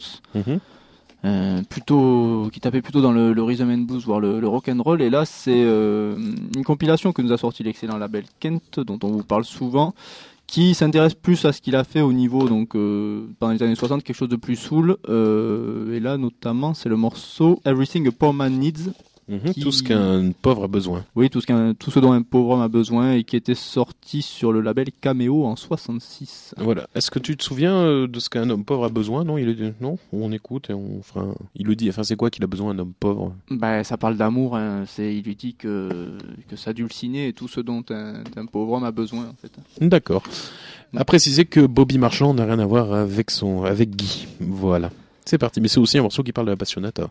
Qui tapait plutôt dans le rhythm and blues, voire le rock and roll. Et là, c'est une compilation que nous a sorti l'excellent label Kent, dont on vous parle souvent, qui s'intéresse plus à ce qu'il a fait au niveau, donc pendant les années 60, quelque chose de plus soul. Et là, notamment, c'est le morceau Everything a Poor Man Needs. Tout ce qu'un pauvre a besoin. Oui, tout ce dont un pauvre homme a besoin, et qui était sorti sur le label Cameo en 66. Voilà. Est-ce que tu te souviens de ce qu'un homme pauvre a besoin? Non, non. On écoute et on fera. Il le dit. Enfin, c'est quoi qu'il a besoin, un homme pauvre? Ça parle d'amour. Hein. Il lui dit que ça dulciné est tout ce dont un pauvre homme a besoin, en fait. D'accord. À préciser que Bobby Marchand n'a rien à voir avec Guy. Voilà. C'est parti. Mais c'est aussi un morceau qui parle de la Passionata.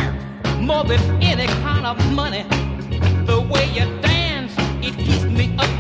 Any kind of money, the way you dance, it keeps me up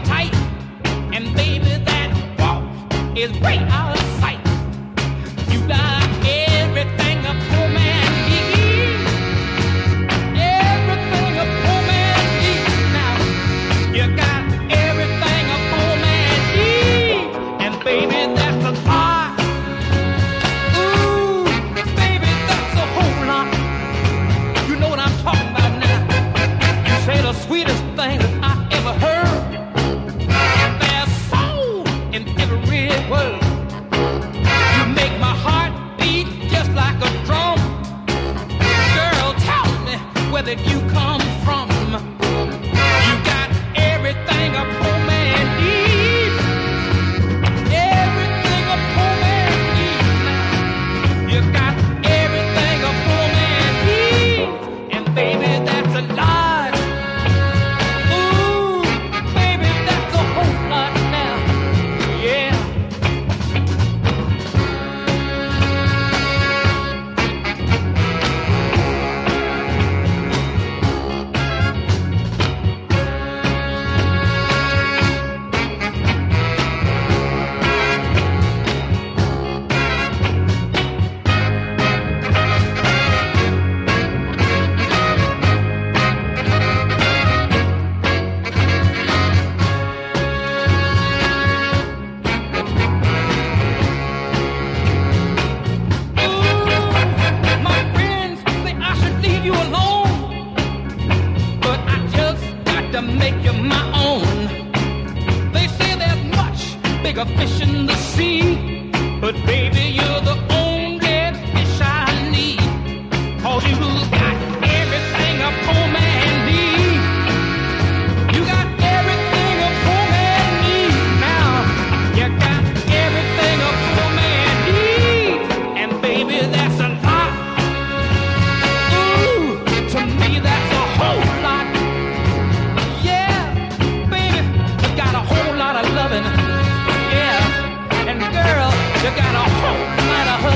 take a fish in the sea, but baby, you're the only fish I need. 'Cause you got everything a poor man needs. You got everything a poor man needs. Now, you got everything a poor man needs. And baby, that's a lot. Ooh, to me that's a whole lot. Yeah, baby, you got a whole lot of loving. Yeah, and girl, you got a whole lot of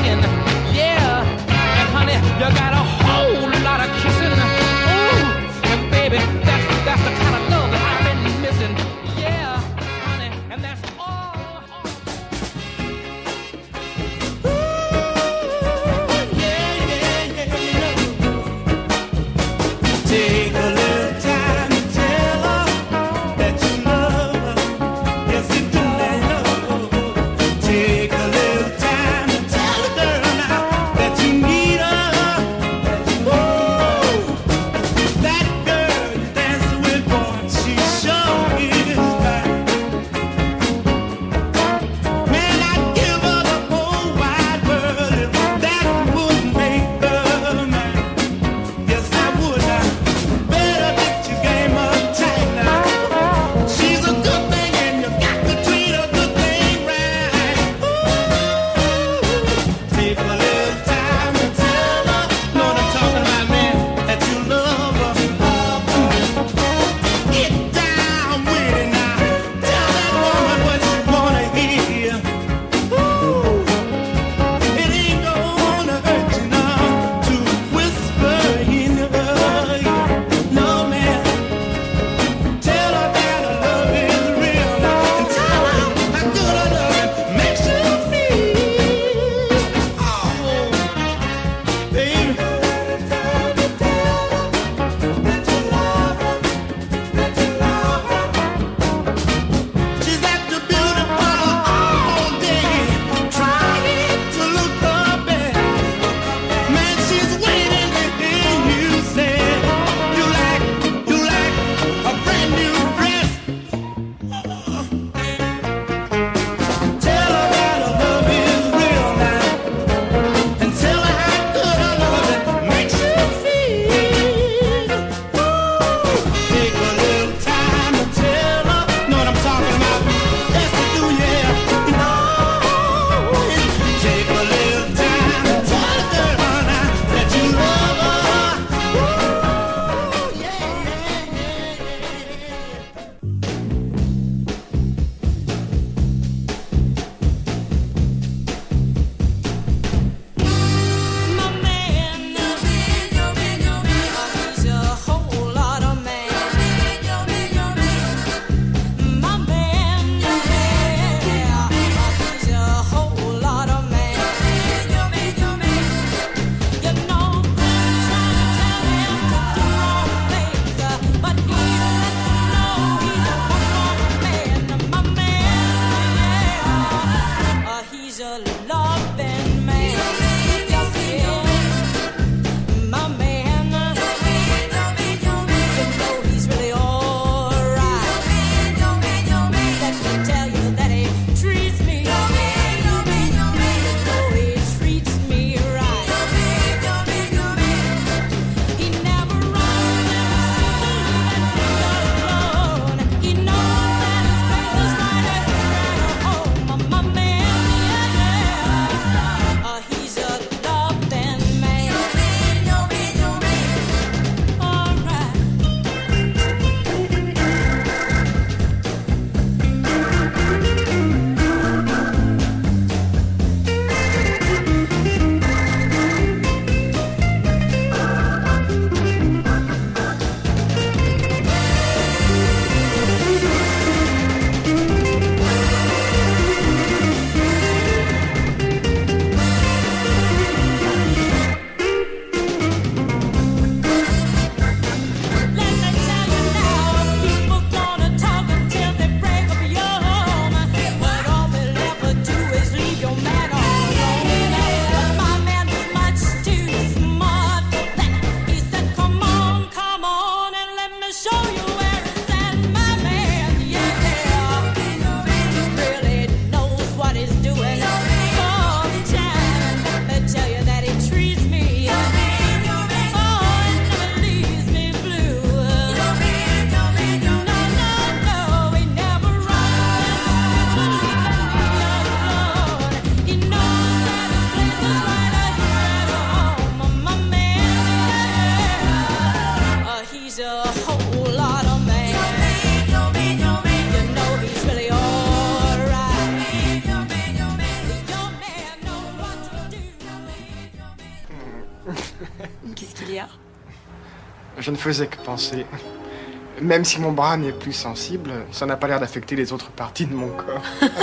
je ne faisais que penser. Même si mon bras n'est plus sensible, ça n'a pas l'air d'affecter les autres parties de mon corps.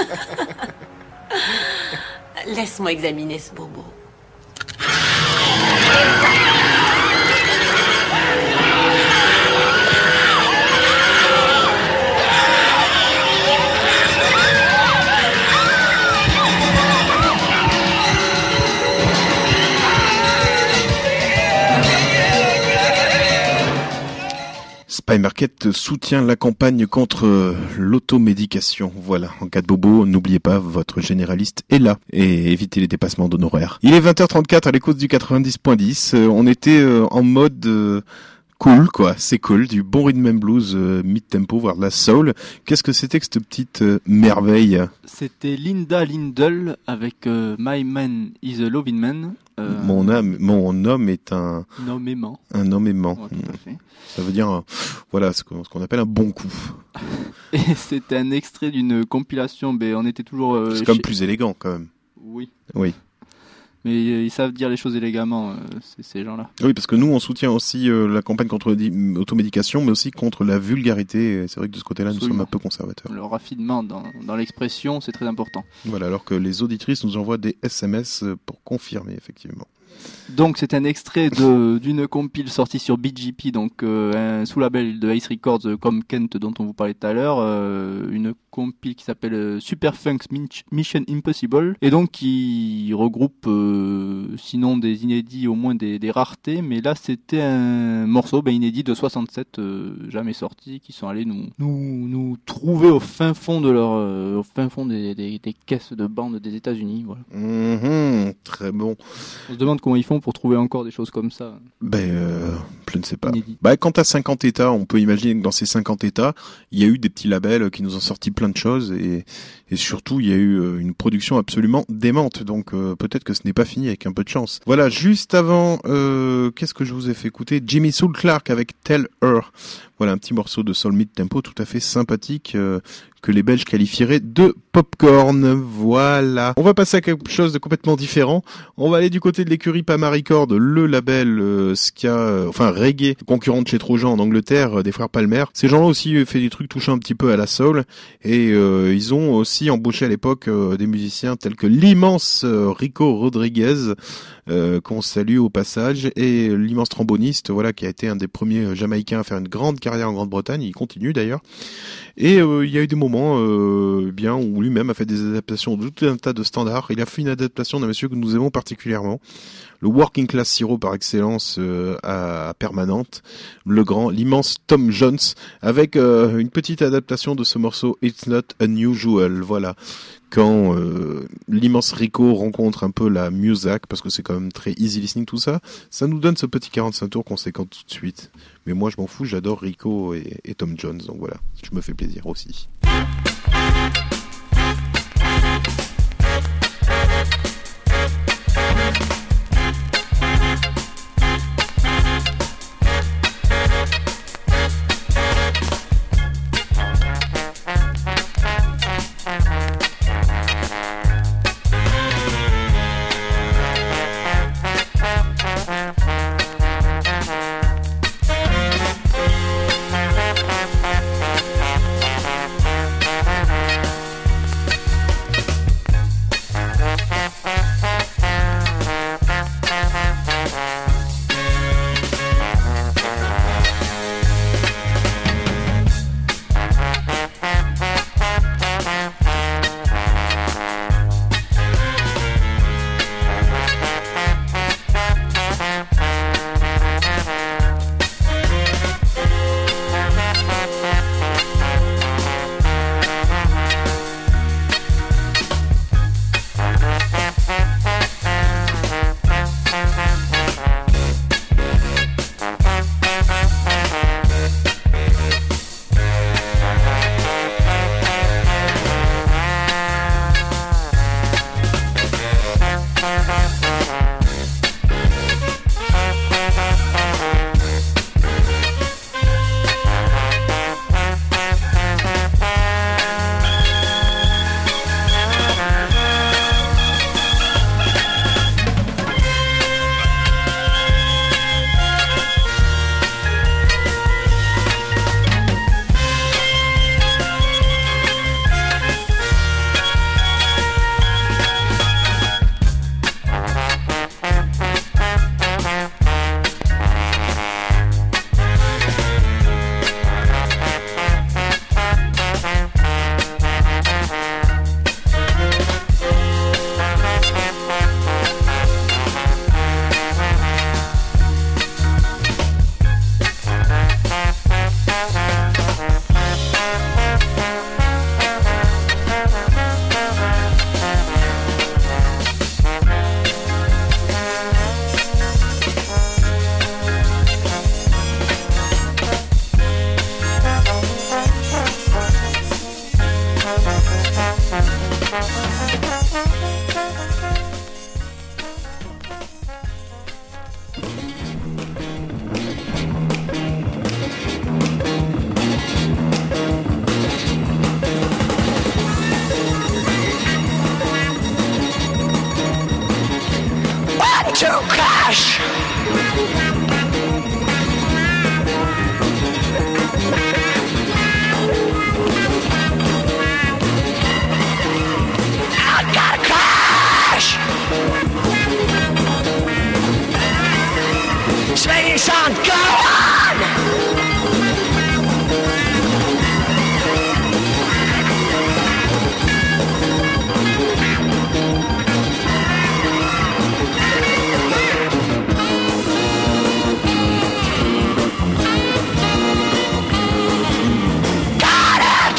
Laisse-moi examiner ce bobo. Spy Market soutient la campagne contre l'automédication. Voilà, en cas de bobo, n'oubliez pas, votre généraliste est là. Et évitez les dépassements d'honoraires. Il est 20h34 à l'écoute du 90.10. On était en mode cool, quoi. C'est cool, du bon rhythm and blues mid-tempo, voire de la soul. Qu'est-ce que c'était que cette petite merveille? C'était Linda Lindell avec My Man is a Loving Man. Mon homme est un homme aimant. Un homme aimant. Ouais, tout à fait. Ça veut dire, voilà, ce qu'on appelle un bon coup. Et c'était un extrait d'une compilation, mais on était toujours... c'est comme plus élégant, quand même. Oui. Oui. Mais ils savent dire les choses élégamment, ces gens-là. Oui, parce que nous, on soutient aussi la campagne contre l'automédication, mais aussi contre la vulgarité. Et c'est vrai que de ce côté-là, Absolument. Nous sommes un peu conservateurs. Le raffinement dans l'expression, c'est très important. Voilà, alors que les auditrices nous envoient des SMS pour confirmer, effectivement. Donc c'est un extrait d'une compile sortie sur BGP, donc un sous-label de Ace Records comme Kent dont on vous parlait tout à l'heure, une compile qui s'appelle Super Funk's Mission Impossible, et donc qui regroupe sinon des inédits, au moins des raretés, mais là c'était un morceau inédit de 67, jamais sorti, qui sont allés nous trouver au fin fond de au fin fond des caisses de bandes des États-Unis. Voilà. Très bon. On se demande comment ils font pour trouver encore des choses comme ça. Je ne sais pas. Quant à 50 États, on peut imaginer que dans ces 50 États, il y a eu des petits labels qui nous ont sorti plein de choses et surtout, il y a eu une production absolument démente. Donc peut-être que ce n'est pas fini avec un peu de chance. Voilà, juste avant, qu'est-ce que je vous ai fait écouter? Jimmy Soul Clark avec Tell Her. Voilà, un petit morceau de soul mid-tempo tout à fait sympathique que les Belges qualifieraient de popcorn. Voilà. On va passer à quelque chose de complètement différent. On va aller du côté de l'écurie Pama Record, le label ska, reggae, concurrent de chez Trojan en Angleterre, des frères Palmer. Ces gens-là aussi fait des trucs touchant un petit peu à la soul et ils ont aussi embauché à l'époque des musiciens tels que l'immense Rico Rodriguez, qu'on salue au passage, et l'immense tromboniste, voilà, qui a été un des premiers Jamaïcains à faire une grande carrière en Grande-Bretagne. Il continue d'ailleurs. Et il y a eu des moments où lui-même a fait des adaptations de tout un tas de standards. Il a fait une adaptation d'un monsieur que nous aimons particulièrement, le Working Class Hero par excellence à Permanente, l'immense Tom Jones, avec une petite adaptation de ce morceau It's Not Unusual. Voilà. Quand l'immense Rico rencontre un peu la Muzak, parce que c'est quand même très easy listening tout ça, ça nous donne ce petit 45 tours qu'on séquence tout de suite. Mais moi je m'en fous, j'adore Rico et Tom Jones, donc voilà, je me fais plaisir aussi.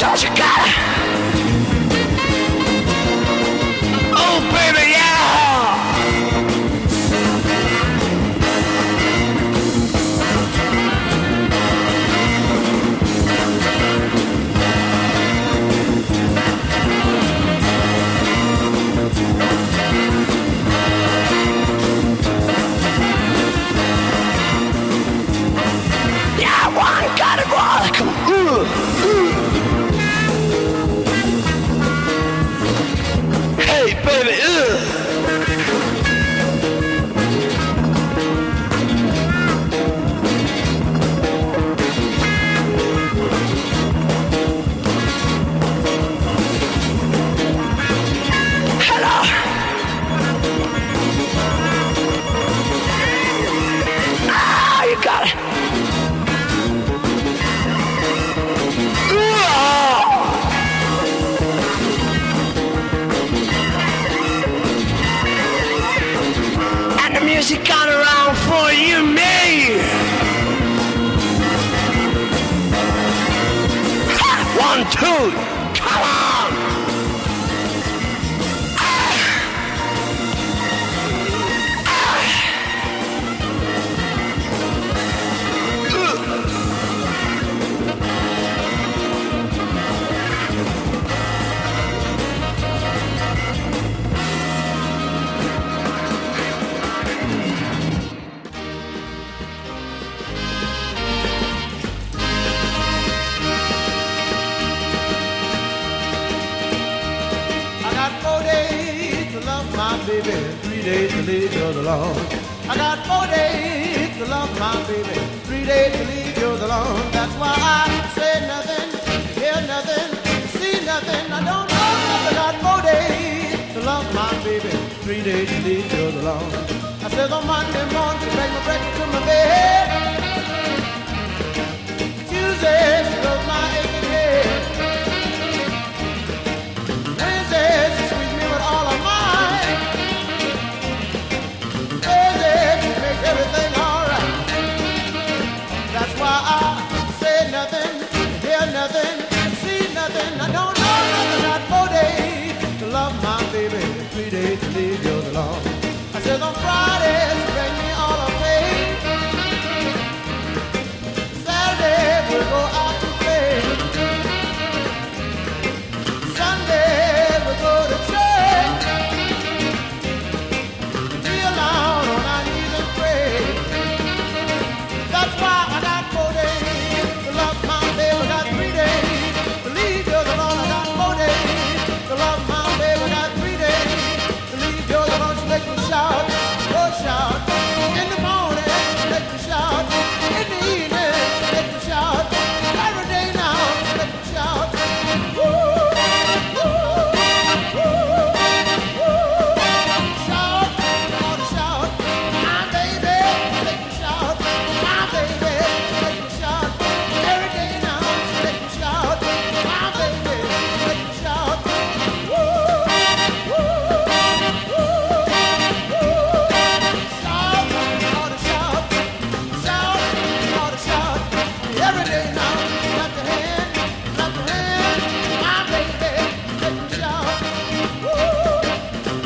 don't you got it? Oh, baby, yeah. Yeah, one got it, boy. Come on. Hey, baby, Hello. Ah, you got it. And the music got around for you and me. Ha! 1, 2, come on. Baby, 3 days to leave yours alone. I got 4 days to love my baby, 3 days to leave yours alone. That's why I say nothing, hear nothing, see nothing. I don't know nothing. I got 4 days to love my baby, 3 days to leave yours alone. I said on Monday morning she bring my breakfast to my bed. Tuesday she loves my aching head. Wednesday she sweets me with all of mine. Everything alright. That's why I say nothing, hear nothing, see nothing. I don't know nothing. Got 4 days to love my baby, 3 days to leave yours alone. I said on Fridays bring me all of pain. Saturday we'll go out to play. Sunday we'll go to church. Kneel down on our knees and pray. That's why I got 4 days to love my baby. I got 3 days to leave yours alone. I got 4 days to love my baby. I got 3 days to leave yours alone. She make me shout, oh shout. In the morning, she make me shout. In the evening, she make me shout. Every day now, she make me shout. Ooh, ooh, ooh, ooh. Shout, oh shout. My baby, make me shout. My baby, make me shout. Every day now, she make me shout. My baby, make me shout. Ooh, ooh, ooh, ooh. Shout, oh to shout. Shout, oh to shout. Every day now, clap your hand, clap your hand. My baby, make me shout. Ooh, ooh,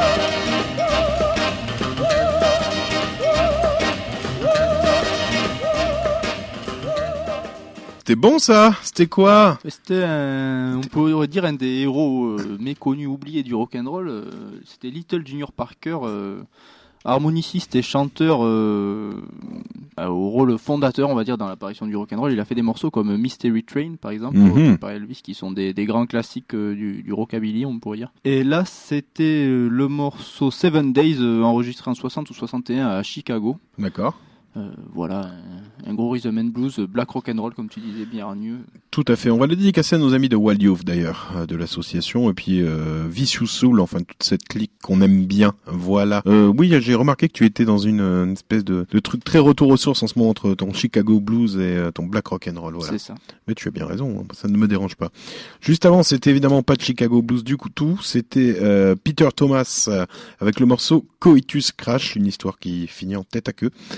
C'était bon ça. C'était quoi? C'était on pourrait dire un des héros méconnus, oubliés du rock'n'roll. C'était Little Junior Parker, harmoniciste et chanteur au rôle fondateur, on va dire, dans l'apparition du rock'n'roll. Il a fait des morceaux comme Mystery Train, par exemple, par Elvis, qui sont des grands classiques du rockabilly, on pourrait dire. Et là, c'était le morceau 7 Days, enregistré en 60 ou 61 à Chicago. D'accord. Voilà, un gros rhythm and blues, black rock'n'roll, comme tu disais bien, hargneux. Tout à fait. On va le dédicacer à nos amis de Wild Youth, d'ailleurs, de l'association, et puis Vicious Soul, enfin toute cette clique qu'on aime bien. Voilà. Oui, j'ai remarqué que tu étais dans une espèce de truc très retour aux sources en ce moment entre ton Chicago Blues et ton black rock'n'roll. Voilà. C'est ça. Mais tu as bien raison, hein, ça ne me dérange pas. Juste avant, c'était évidemment pas de Chicago Blues du tout, c'était Peter Thomas avec le morceau Coitus Crash, une histoire qui finit en tête à queue, tiré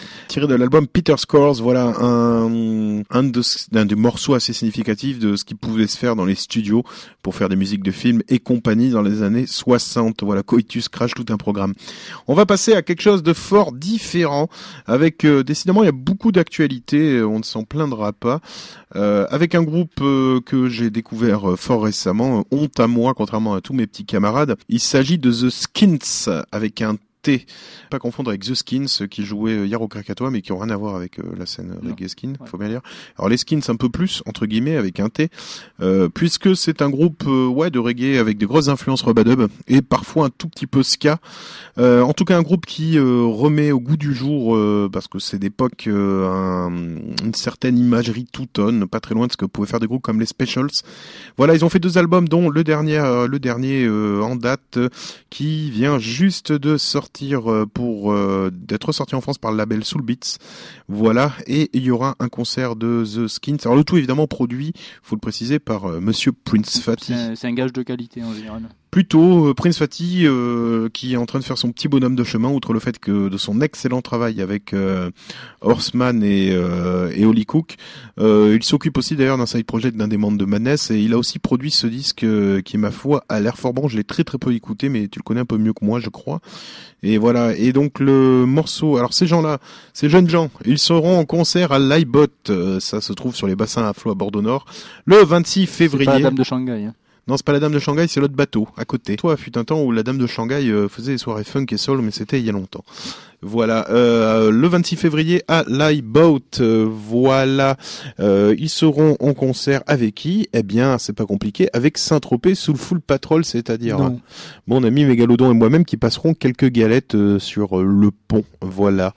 tiré de l'album Peter Scores. Voilà un des morceaux assez significatifs de ce qui pouvait se faire dans les studios pour faire des musiques de films et compagnie dans les années 60. Voilà, Coitus Crash, tout un programme. On va passer à quelque chose de fort différent avec, décidément, il y a beaucoup d'actualités, on ne s'en plaindra pas, avec un groupe que j'ai découvert fort récemment, honte à moi, contrairement à tous mes petits camarades. Il s'agit de The Skins, avec un pas confondre avec The Skins qui jouaient Yaro Krakatoa mais qui ont rien à voir avec la scène reggae skin, faut bien dire. Alors les Skins un peu plus entre guillemets avec un T, puisque c'est un groupe de reggae avec des grosses influences rubadub et parfois un tout petit peu ska. En tout cas un groupe qui remet au goût du jour parce que c'est d'époque une certaine imagerie two-tone, pas très loin de ce que pouvaient faire des groupes comme les Specials. Voilà, ils ont fait 2 albums dont le dernier en date qui vient juste de sortir pour d'être sorti en France par le label Soul Beats. Voilà, et il y aura un concert de The Skins. Alors le tout évidemment produit, faut le préciser, par Monsieur Prince Fatty. C'est un gage de qualité en général. Plutôt Prince Fatty qui est en train de faire son petit bonhomme de chemin, outre le fait que de son excellent travail avec Horseman et Holly Cook. Il s'occupe aussi d'ailleurs d'un side project d'un des membres de Madness et il a aussi produit ce disque qui, ma foi, a l'air fort bon. Je l'ai très très peu écouté, mais tu le connais un peu mieux que moi, je crois. Et voilà. Et donc le morceau, alors ces gens-là, ces jeunes gens, ils seront en concert à l'Ibot. Ça se trouve sur les bassins à flot à Bordeaux-Nord le 26 février. C'est pas la Dame de Shanghai, hein. Non, c'est pas la Dame de Shanghai, c'est l'autre bateau, à côté. Toi, fut un temps où la Dame de Shanghai faisait des soirées funk et soul, mais c'était il y a longtemps. Voilà, le 26 février à l'Iboat, voilà, ils seront en concert avec qui? Eh bien, c'est pas compliqué, avec Saint-Tropez Soulful Patrol, c'est-à-dire mon ami Mégalodon et moi-même qui passerons quelques galettes sur le pont, voilà.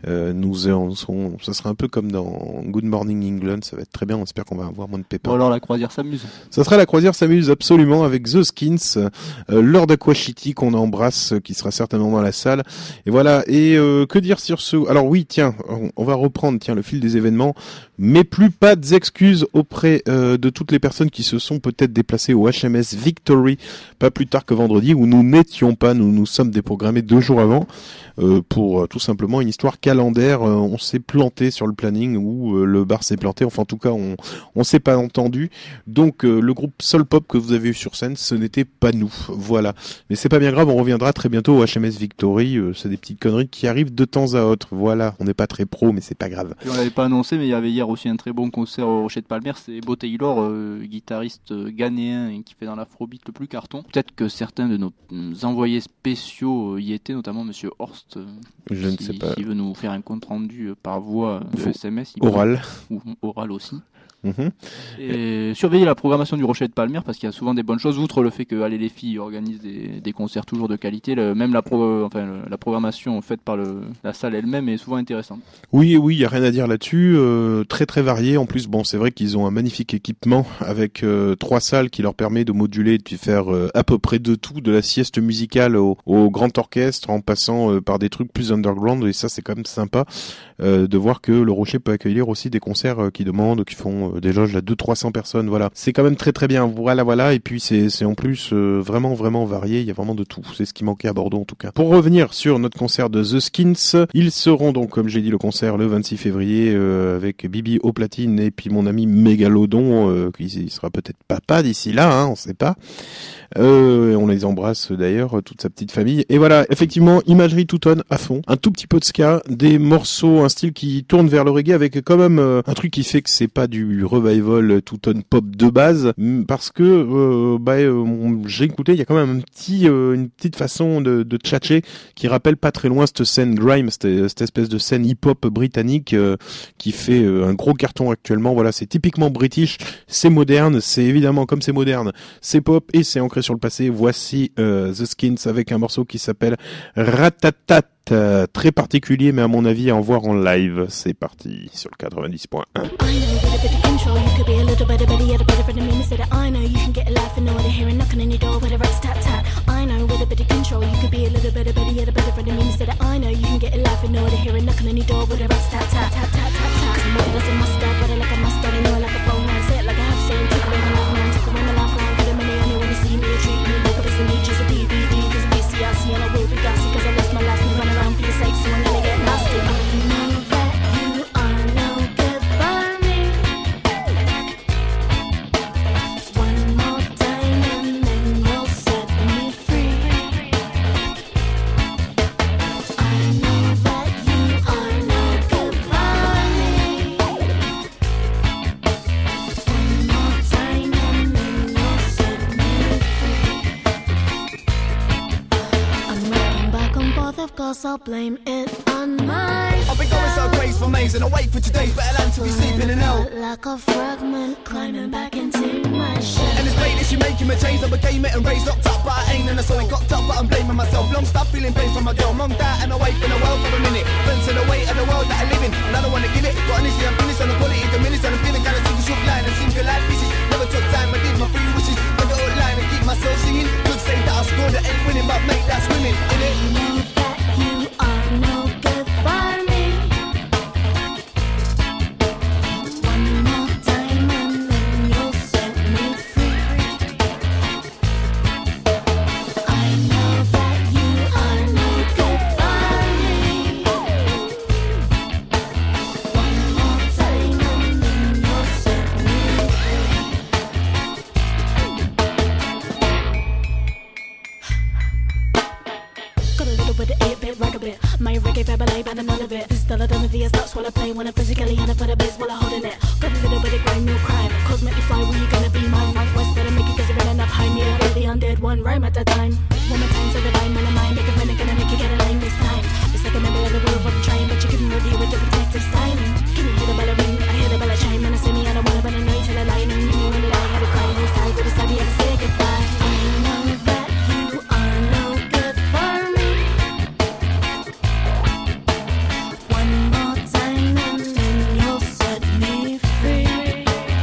Ça sera un peu comme dans Good Morning England, ça va être très bien, on espère qu'on va avoir moins de pépins. Ou alors la croisière s'amuse. Ça sera la croisière s'amuse absolument avec The Skins, Lord Aquashiti qu'on embrasse, qui sera certainement dans la salle. Et voilà, et que dire sur ce... Alors oui, tiens, on va reprendre le fil des événements, mais plus pas d'excuses auprès de toutes les personnes qui se sont peut-être déplacées au HMS Victory, pas plus tard que vendredi, où nous n'étions pas, nous sommes déprogrammés 2 jours avant, pour tout simplement une histoire calendaire. On s'est planté sur le planning, ou le bar s'est planté, enfin en tout cas on s'est pas entendu, donc le groupe Soul Pop que vous avez eu sur scène, ce n'était pas nous, voilà. Mais c'est pas bien grave, on reviendra très bientôt au HMS Victory, c'est des petites conneries qui arrivent de temps à autre, voilà, on n'est pas très pro mais c'est pas grave. Et on l'avait pas annoncé, mais il y avait hier aussi un très bon concert au Rocher de Palmer, c'est Bo Taylor, guitariste ghanéen qui fait dans l'afrobeat le plus carton. Peut-être que certains de nos envoyés spéciaux y étaient, notamment Monsieur Horst, je ne sais pas, qui veut nous faire un compte rendu par voie de SMS, oral, ou oral aussi. Mmh. Et surveiller la programmation du Rocher de Palmer parce qu'il y a souvent des bonnes choses, outre le fait que Allez les filles organise des concerts toujours de qualité, même la programmation faite par la salle elle-même est souvent intéressante. Oui, il y a rien à dire là-dessus, très très varié. En plus, bon, c'est vrai qu'ils ont un magnifique équipement avec 3 salles qui leur permet de moduler, de faire à peu près de tout, de la sieste musicale au grand orchestre, en passant par des trucs plus underground, et ça c'est quand même sympa de voir que le Rocher peut accueillir aussi des concerts qui font déjà 200-300 personnes, voilà. C'est quand même très très bien, voilà, et puis c'est en plus vraiment varié, il y a vraiment de tout. C'est ce qui manquait à Bordeaux en tout cas. Pour revenir sur notre concert de The Skins, ils seront donc, comme j'ai dit, le concert le 26 février avec Bibi au platine et puis mon ami Mégalodon, qui sera peut-être papa d'ici là, on sait pas. On les embrasse d'ailleurs, toute sa petite famille. Et voilà, effectivement, imagerie two-tone à fond, un tout petit peu de ska, des morceaux, un style qui tourne vers le reggae avec quand même un truc qui fait que c'est pas du revival two-tone pop de base, parce que j'ai écouté, il y a quand même une petite façon de tchatcher qui rappelle pas très loin cette scène grime, cette espèce de scène hip-hop britannique qui fait un gros carton actuellement. Voilà, c'est typiquement british, c'est moderne, c'est évidemment comme c'est moderne, c'est pop et c'est ancré sur le passé. Voici The Skins avec un morceau qui s'appelle Ratatat, très particulier mais à mon avis à en voir en live. C'est parti sur le 90.1. And I will be gassy cause I lost my life and run around for your sake, so I'm gonna get nasty. I know that course I'll blame it on myself. I've been going so crazy for maze and I wait for today's better land to be sleeping in hell. Like a fragment climbing back into my shell. And it's late as you making me change. I became it and raised locked up, but I ain't. And I saw it cocked up, but I'm blaming myself. Long stop feeling pain from my girl. Monged out and away from the world for a minute. Fencing the weight of the world that I live in. And I don't wanna give it, but honestly I'm finished on the quality. The minutes and I'm feeling kinda sick of shook line and single life pieces. Never took time, I did my free wishes. Make it all line and keep myself singing. Could say that I scored, that ain't winning, but mate, that's winning, innit? I know that you are no good for me. One more time and then you'll set me free. I know that you are no good for me. One more time and then you'll set me free. Got a little bit of 8-bit rock a bit. My reggae vibe I like by the none of it. This style I done with the that's what I play when I'm physically in it for the bass while I'm holding it. Got a little bit of grime, no crime. Cause make me fly, where you gonna be mine? Frank West better make it cause it end up high. Me and the undead one rhyme at a time. One more time so the rhyme and I mind. Make a minute gonna make you get a line this time. It's like a member of the world I'm trying, but you couldn't review with the protective styling. Can you hear the bell ring? I hear the bell chime and I say me I don't wanna but I know you till I lie. And you when I had a cry this time with the side you had to say goodbye. I know that you are no good for me. One more time and then you'll set me free.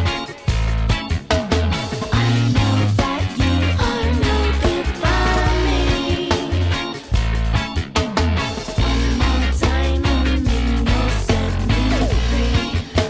I know that you are no good for me. One more time and then you'll set me free.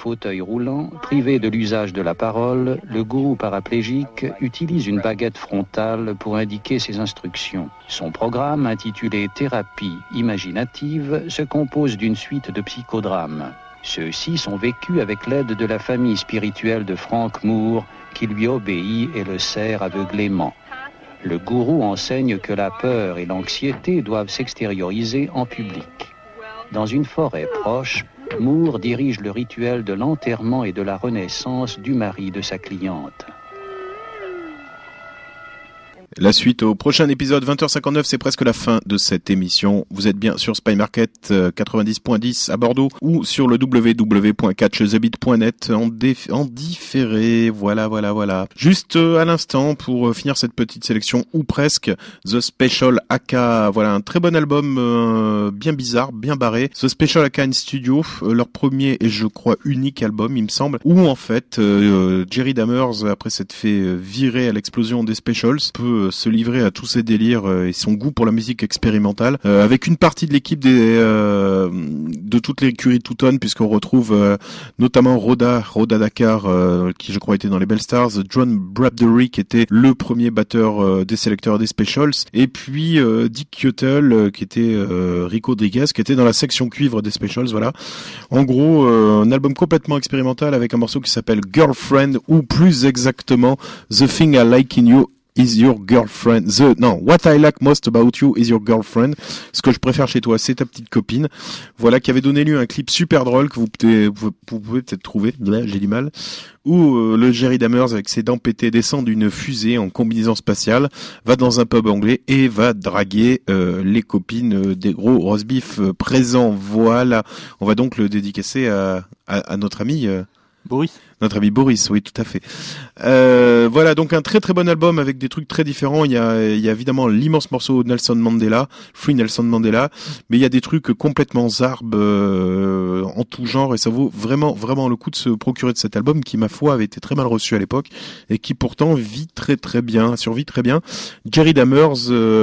fauteuil roulant, privé de l'usage de la parole, le gourou paraplégique utilise une baguette frontale pour indiquer ses instructions. Son programme, intitulé Thérapie imaginative, se compose d'une suite de psychodrames. Ceux-ci sont vécus avec l'aide de la famille spirituelle de Frank Moore, qui lui obéit et le sert aveuglément. Le gourou enseigne que la peur et l'anxiété doivent s'extérioriser en public. Dans une forêt proche, Moore dirige le rituel de l'enterrement et de la renaissance du mari de sa cliente. La suite au prochain épisode, 20h59, c'est presque la fin de cette émission. Vous êtes bien sur Spy Market 90.10 à Bordeaux ou sur le www.catchthebeat.net en différé. Voilà. Juste à l'instant, pour finir cette petite sélection, ou presque, The Special AK. Voilà, un très bon album, bien bizarre, bien barré. The Special AK in Studio, leur premier et je crois unique album, il me semble, où en fait, Jerry Dammers, après s'être fait virer à l'explosion des Specials, peut se livrer à tous ses délires et son goût pour la musique expérimentale, avec une partie de l'équipe de toute l'écurie Touton, puisqu'on retrouve notamment Roda Dakar, qui je crois était dans les Bell Stars, John Bradbury qui était le premier batteur des sélecteurs des Specials, et puis Dick Kyotel qui était Rico Rodriguez qui était dans la section cuivre des Specials. Voilà, en gros un album complètement expérimental avec un morceau qui s'appelle Girlfriend, ou plus exactement The Thing I Like in You is your girlfriend. What I like most about you is your girlfriend. Ce que je préfère chez toi, c'est ta petite copine. Voilà, qui avait donné lieu à un clip super drôle que vous pouvez peut-être trouver. Là, j'ai du mal. Où le Jerry Dammers, avec ses dents pétées, descend d'une fusée en combinaison spatiale, va dans un pub anglais et va draguer les copines des gros roast beef présents. Voilà. On va donc le dédicacer à notre ami Boris. Notre ami Boris, oui, tout à fait. Voilà, donc un très très bon album avec des trucs très différents. Il y a évidemment l'immense morceau Nelson Mandela, Free Nelson Mandela, mais il y a des trucs complètement zarbes en tout genre, et ça vaut vraiment le coup de se procurer de cet album qui, ma foi, avait été très mal reçu à l'époque et qui pourtant survit très bien. Jerry Dammers,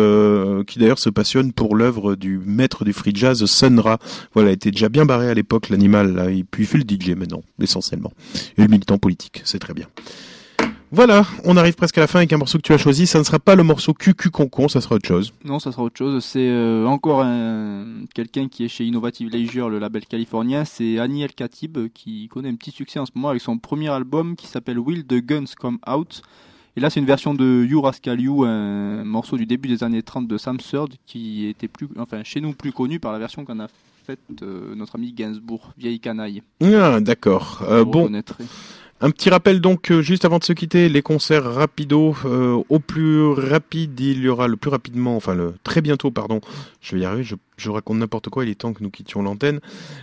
qui d'ailleurs se passionne pour l'œuvre du maître du free jazz, Sun Ra. Voilà, était déjà bien barré à l'époque, l'animal, là, et puis il fait le DJ maintenant, essentiellement. Et le militant politique, c'est très bien. Voilà, on arrive presque à la fin avec un morceau que tu as choisi. Ça ne sera pas le morceau Cucu Concon, ça sera autre chose. Non, ça sera autre chose. C'est encore quelqu'un qui est chez Innovative Leisure, le label californien. C'est Annie El Khatib qui connaît un petit succès en ce moment avec son premier album qui s'appelle Will the Guns Come Out. Et là, c'est une version de You Rascal You, un morceau du début des années 30 de Sam Third qui était chez nous plus connu par la version qu'on a faite notre ami Gainsbourg, Vieille Canaille. Ah, d'accord. Bon. Un petit rappel donc, juste avant de se quitter, les concerts rapido, au plus rapide, il y aura très bientôt, je vais y arriver, je raconte n'importe quoi, il est temps que nous quittions l'antenne.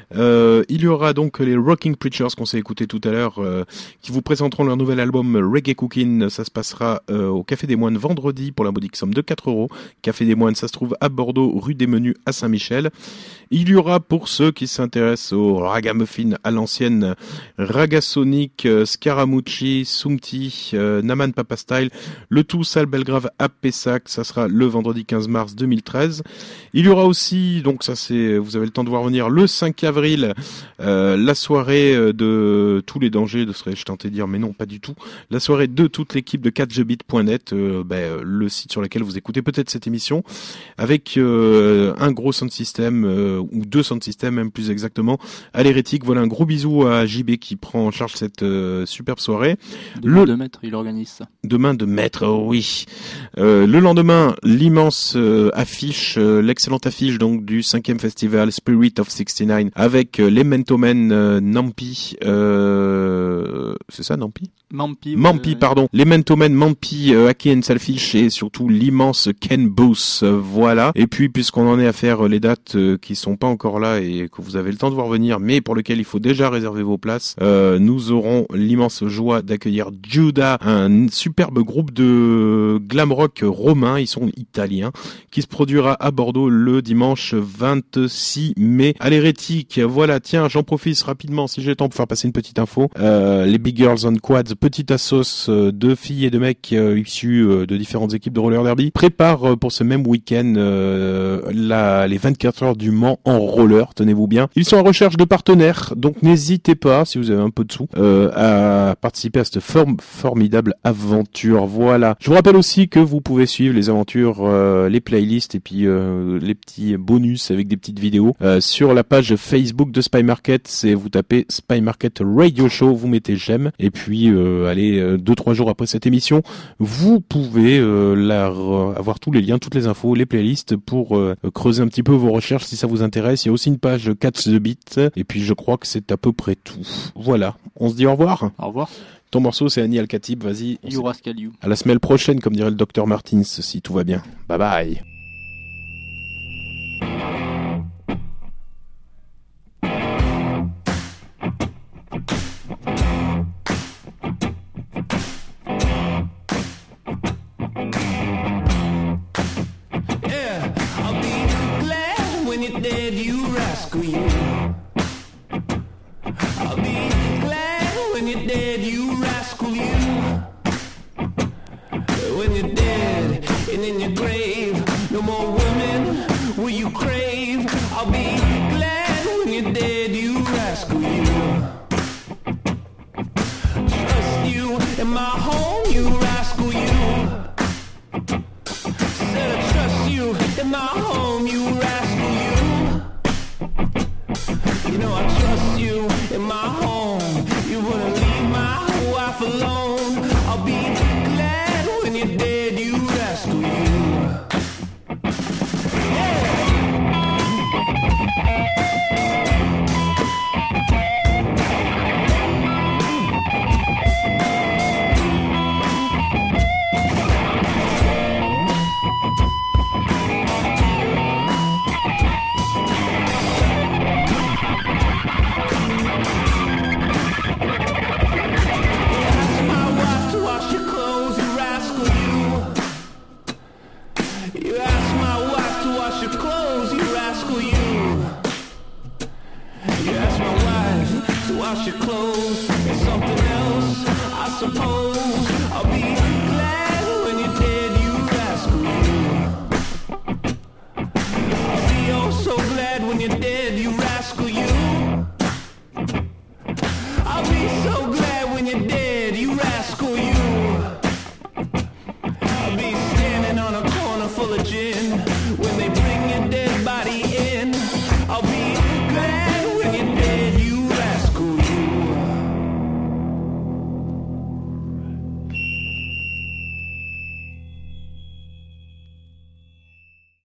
Il y aura donc les Rocking Preachers qu'on s'est écouté tout à l'heure, qui vous présenteront leur nouvel album Reggae Cookin'. Ça se passera au Café des Moines vendredi pour la modique somme de 4€. Café des Moines, ça se trouve à Bordeaux, rue des Menus à Saint-Michel. Il y aura, pour ceux qui s'intéressent au ragamuffin à l'ancienne, Ragasonic, Scaramucci, Sumti, Naman Papa Style, le tout salle Belgrave à Pessac. Ça sera le vendredi 15 mars 2013. Il y aura aussi, donc ça c'est, vous avez le temps de voir venir, le 5 avril, la soirée de tous les dangers, serais-je tenté de dire, mais non, pas du tout. La soirée de toute l'équipe de catchthebeat.net, le site sur lequel vous écoutez peut-être cette émission, avec un gros sound system, ou deux sound systems même plus exactement, à l'hérétique. Voilà, un gros bisou à JB qui prend en charge cette superbe soirée. Demain de maître, il organise ça. Demain de maître, oui. Le lendemain, l'immense affiche, l'excellente affiche donc du 5e festival Spirit of 69 avec les Mento Men, Nampi, c'est ça Nampi? Mampi, pardon. Les Mento Men, Mampi, Aki and Selfish et surtout l'immense Ken Booth, voilà. Et puis, puisqu'on en est à faire les dates qui sont pas encore là et que vous avez le temps de voir venir, mais pour lesquelles il faut déjà réserver vos places, nous aurons l'immense joie d'accueillir Judah, un superbe groupe de glam rock romain, ils sont italiens, qui se produira à Bordeaux le dimanche dimanche 26 mai à l'Hérétique. Voilà, tiens, j'en profite rapidement si j'ai le temps pour faire passer une petite info. Les Big Girls on Quads, petite assos de filles et de mecs issus de différentes équipes de roller derby, prépare pour ce même week-end les 24 heures du Mans en roller, tenez-vous bien. Ils sont en recherche de partenaires, donc n'hésitez pas, si vous avez un peu de sous, à participer à cette formidable aventure. Voilà. Je vous rappelle aussi que vous pouvez suivre les aventures, les playlists et puis les petits bonus avec des petites vidéos sur la page Facebook de Spy Market. C'est vous tapez Spy Market Radio Show, vous mettez j'aime et puis allez 2-3 jours après cette émission, vous pouvez avoir tous les liens, toutes les infos, les playlists pour creuser un petit peu vos recherches si ça vous intéresse. Il y a aussi une page Catch the Beat et puis je crois que c'est à peu près tout. Voilà, on se dit au revoir. Au revoir. Ton morceau c'est Annie Al-Khatib, vas-y. You. À la semaine prochaine comme dirait le Dr Martins si tout va bien. Bye bye. Dead, you rascal, you. I'll be glad when you're dead, you rascal, you. When you're dead and in your grave, no more women will you crave. I'll be glad when you're dead, you rascal, you. Trust you in my home, you rascal, you. Said I trust you in my home, you rascal, you. You know I trust you in my home. You wouldn't leave my wife alone. I'll be glad when you're dead, you rascal, you. Wash your clothes and something else, I suppose. I'll be glad when you're dead, you rascal, you. I'll be oh so glad when you're dead, you rascal, you. I'll be so glad when you're dead, you rascal, you.